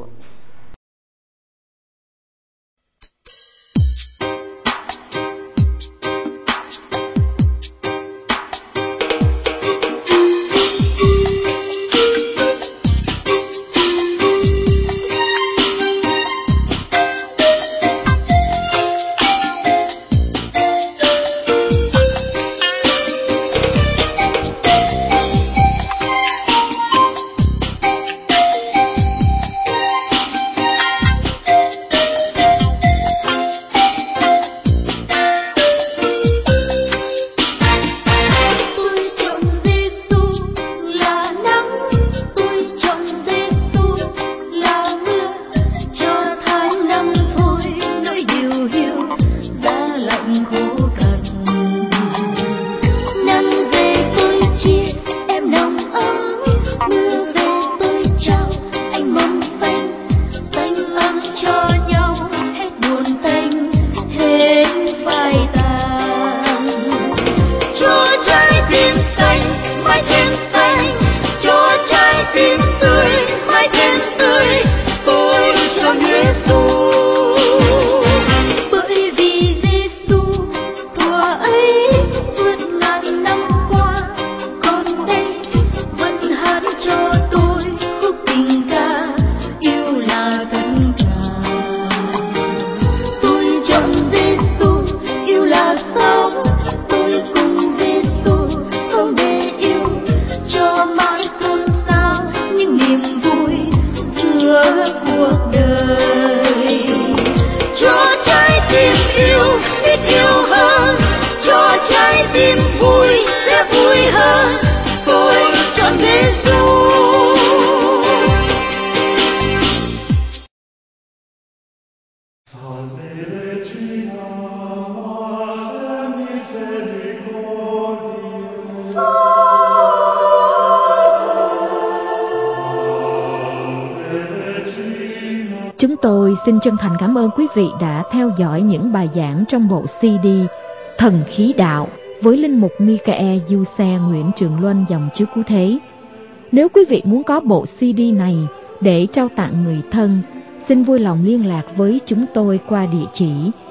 Chúng tôi xin chân thành cảm ơn quý vị đã theo dõi những bài giảng trong bộ xê đê Thần Khí Đạo với Linh mục Michael Giuse Nguyễn Trường Luân dòng Chúa Cứu Thế. Nếu quý vị muốn có bộ xê đê này để trao tặng người thân, xin vui lòng liên lạc với chúng tôi qua địa chỉ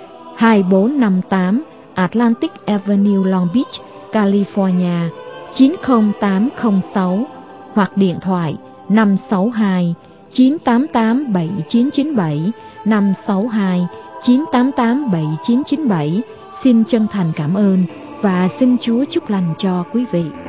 hai bốn năm tám Atlantic Avenue, Long Beach, California chín không tám không sáu hoặc điện thoại năm sáu hai chín tám tám bảy chín chín bảy, năm sáu hai chín tám tám bảy chín chín bảy. Xin chân thành cảm ơn và xin Chúa chúc lành cho quý vị.